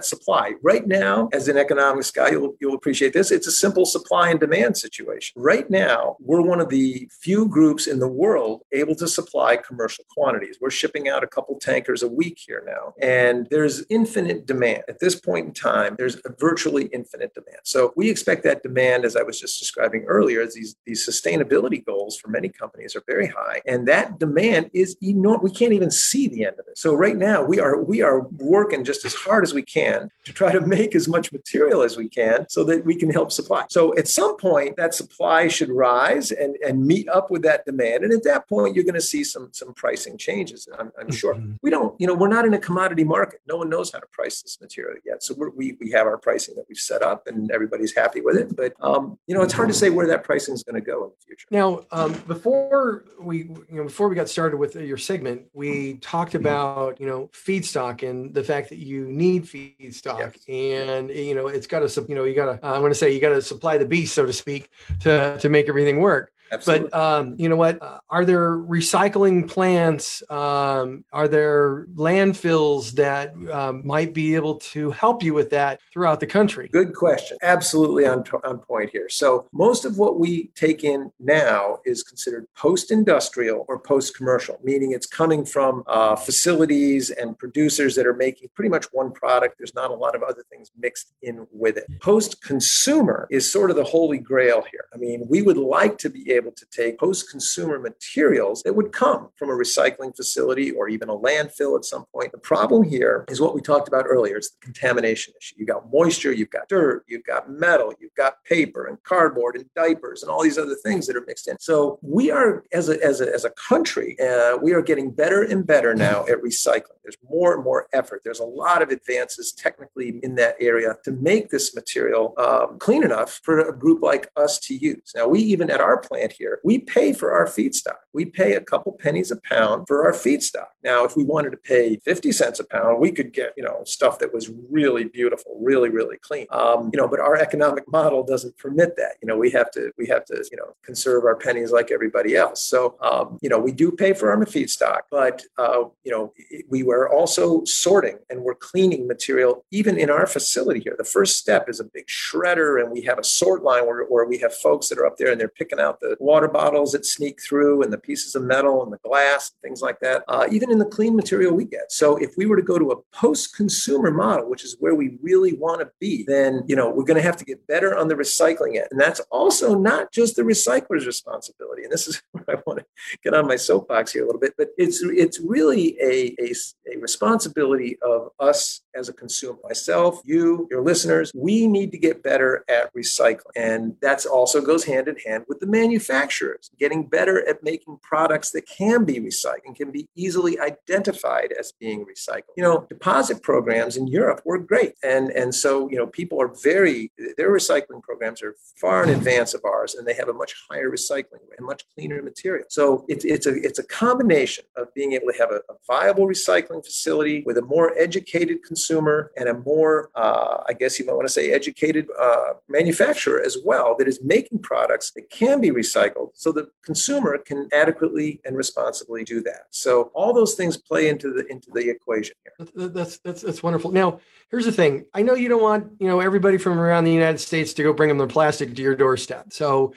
that's supply. Right now, as an economics guy, you'll, you'll appreciate this. It's a simple supply and demand situation. Right now, we're one of the few groups in the world able to supply commercial quantities. We're shipping out a couple tankers a week here now, and there's infinite demand. At this point in time, there's a virtually infinite demand. So we expect that demand, as I was just describing earlier, as these, these sustainability goals for many companies are very high, and that demand is enormous. We can't even see the end of it. So right now, we are we are working just as hard as we can to try to make as much material as we can so that we can help supply. So at some point, that supply should rise and, and meet up with that demand. And at that point, you're going to see some, some pricing changes, I'm, I'm sure. Mm-hmm. We don't, you know, we're not in a commodity market. No one knows how to price this material yet. So we're, we we have our pricing that we've set up and everybody's happy with it. But, um, you know, it's hard to say where that pricing is going to go in the future. Now, um, before we, you know, before we got started with your segment, we talked about, you know, feedstock and the fact that you need feedstock. Yes. And, you know, it's got to, you know, you got to, I'm going to say you got to supply the beast, so to speak, to, to make everything work. Absolutely. But um, you know what? Uh, are there recycling plants? Um, are there landfills that um, might be able to help you with that throughout the country? Good question. Absolutely on, on point here. So most of what we take in now is considered post-industrial or post-commercial, meaning it's coming from uh, facilities and producers that are making pretty much one product. There's not a lot of other things mixed in with it. Post-consumer is sort of the holy grail here. I mean, we would like to be able to take post-consumer materials that would come from a recycling facility or even a landfill at some point. The problem here is what we talked about earlier. It's the contamination issue. You've got moisture, you've got dirt, you've got metal, you've got paper and cardboard and diapers and all these other things that are mixed in. So we are, as a, as a, as a country, uh, we are getting better and better now at recycling. There's more and more effort. There's a lot of advances technically in that area to make this material um, clean enough for a group like us to use. Now, we even at our plant here, we pay for our feedstock. We pay a couple pennies a pound for our feedstock. Now, if we wanted to pay fifty cents a pound, we could get, you know, stuff that was really beautiful, really, really clean. Um, you know, but our economic model doesn't permit that. You know, we have to, we have to, you know, conserve our pennies like everybody else. So, um, you know, we do pay for our feedstock, but, uh, you know, we were also sorting and we're cleaning material even in our facility here. The first step is a big shredder, and we have a sort line where, where we have folks that are up there and they're picking out the water bottles that sneak through and the pieces of metal and the glass, and things like that, uh, even in the clean material we get. So if we were to go to a post-consumer model, which is where we really want to be, then, you know, we're going to have to get better on the recycling end. And that's also not just the recycler's responsibility. And this is where I want to get on my soapbox here a little bit, but it's it's really a, a, a responsibility of us as a consumer, myself, you, your listeners. We need to get better at recycling. And that also goes hand in hand with the manufacturers, getting better at making products that can be recycled and can be easily identified as being recycled. You know, deposit programs in Europe work great. And, and so, you know, people are very, their recycling programs are far in advance of ours, and they have a much higher recycling rate and much cleaner material. So it's, it's, a, it's a combination of being able to have a, a viable recycling facility with a more educated consumer and a more, uh, I guess you might want to say, educated uh, manufacturer as well, that is making products that can be recycled so the consumer can adequately and responsibly do that. So all those things play into the into the equation here. That's that's that's wonderful. Now, here's the thing. I know you don't want, you know, everybody from around the United States to go bring them their plastic to your doorstep. So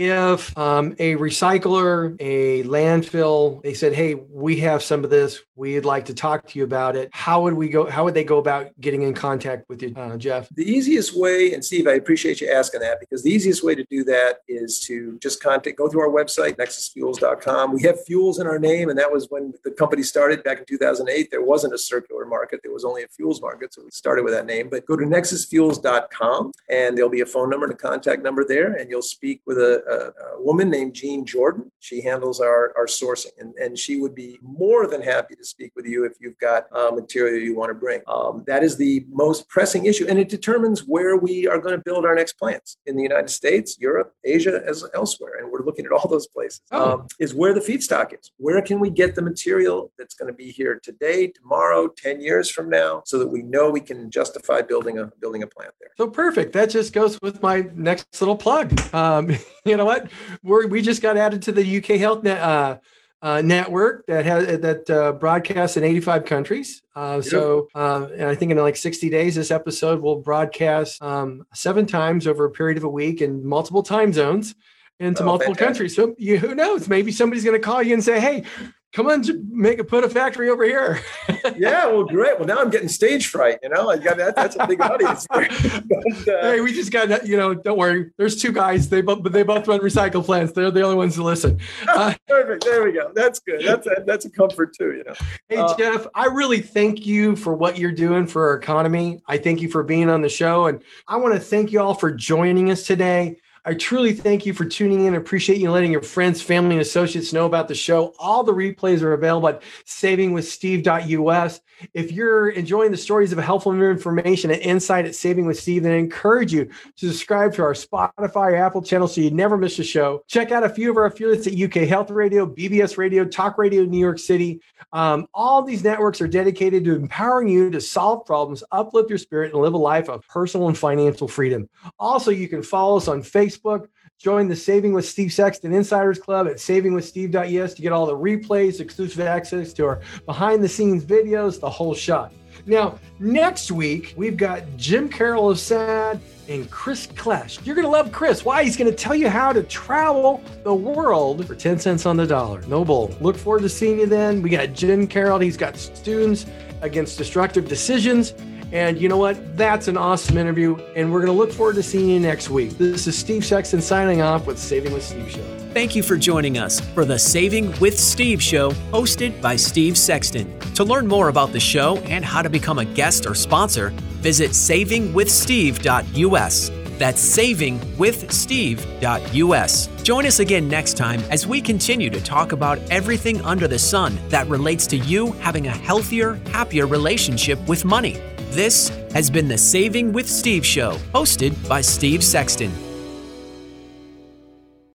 if um, a recycler, a landfill, they said, hey, we have some of this, we'd like to talk to you about it, how would we go, how would they go about getting in contact with you, uh, Jeff? The easiest way, and Steve, I appreciate you asking that, because the easiest way to do that is to just contact, go to our website, nexus fuels dot com. We have fuels in our name, and that was when the company started back in two thousand eight. There wasn't a circular market. There was only a fuels market, so we started with that name. But go to nexus fuels dot com, and there'll be a phone number and a contact number there, and you'll speak with a A, a woman named Jean Jordan. She handles our, our sourcing, and, and she would be more than happy to speak with you if you've got uh, material you want to bring. Um, that is the most pressing issue, and it determines where we are going to build our next plants in the United States, Europe, Asia, as elsewhere. And we're looking at all those places. Oh. Um, is where the feedstock is. Where can we get the material that's going to be here today, tomorrow, ten years from now, so that we know we can justify building a building a plant there. So perfect. That just goes with my next little plug. Um, you know what? We're, we just got added to the U K Health Net, uh, uh, network that has that uh, broadcasts in eighty-five countries. Uh, so, uh, and I think in like sixty days, this episode will broadcast um, seven times over a period of a week in multiple time zones into oh, multiple fantastic. countries. So you, who knows? Maybe somebody's going to call you and say, "Hey, come on, make a put a factory over here." Yeah, well, great. Well, now I'm getting stage fright. You know, I got that. That's a big audience. but, uh, hey, we just got. You know, don't worry. There's two guys. They both, but they both run recycle plants. They're the only ones to listen. Uh, Perfect. There we go. That's good. That's a, that's a comfort too. You know. Hey, uh, Jeff, I really thank you for what you're doing for our economy. I thank you for being on the show, and I want to thank you all for joining us today. I truly thank you for tuning in. I appreciate you letting your friends, family, and associates know about the show. All the replays are available at saving with steve dot U S. If you're enjoying the stories of helpful information and insight at Saving with Steve, then I encourage you to subscribe to our Spotify or Apple channel so you never miss a show. Check out a few of our affiliates at U K Health Radio, B B S Radio, Talk Radio New York City. Um, all these networks are dedicated to empowering you to solve problems, uplift your spirit, and live a life of personal and financial freedom. Also, you can follow us on Facebook. Join the Saving with Steve Sexton Insiders Club at saving with steve dot U S to get all the replays, exclusive access to our behind-the-scenes videos, the whole shot. Now, next week, we've got Jim Carroll of S A D and Chris Klesch. You're going to love Chris. Why? He's going to tell you how to travel the world for ten cents on the dollar. No bull. Look forward to seeing you then. We got Jim Carroll. He's got Students Against Destructive Decisions. And you know what? That's an awesome interview. And we're going to look forward to seeing you next week. This is Steve Sexton signing off with Saving with Steve Show. Thank you for joining us for the Saving with Steve Show, hosted by Steve Sexton. To learn more about the show and how to become a guest or sponsor, visit saving with steve dot U S. That's saving with steve dot U S. Join us again next time as we continue to talk about everything under the sun that relates to you having a healthier, happier relationship with money. This has been the Saving with Steve Show, hosted by Steve Sexton.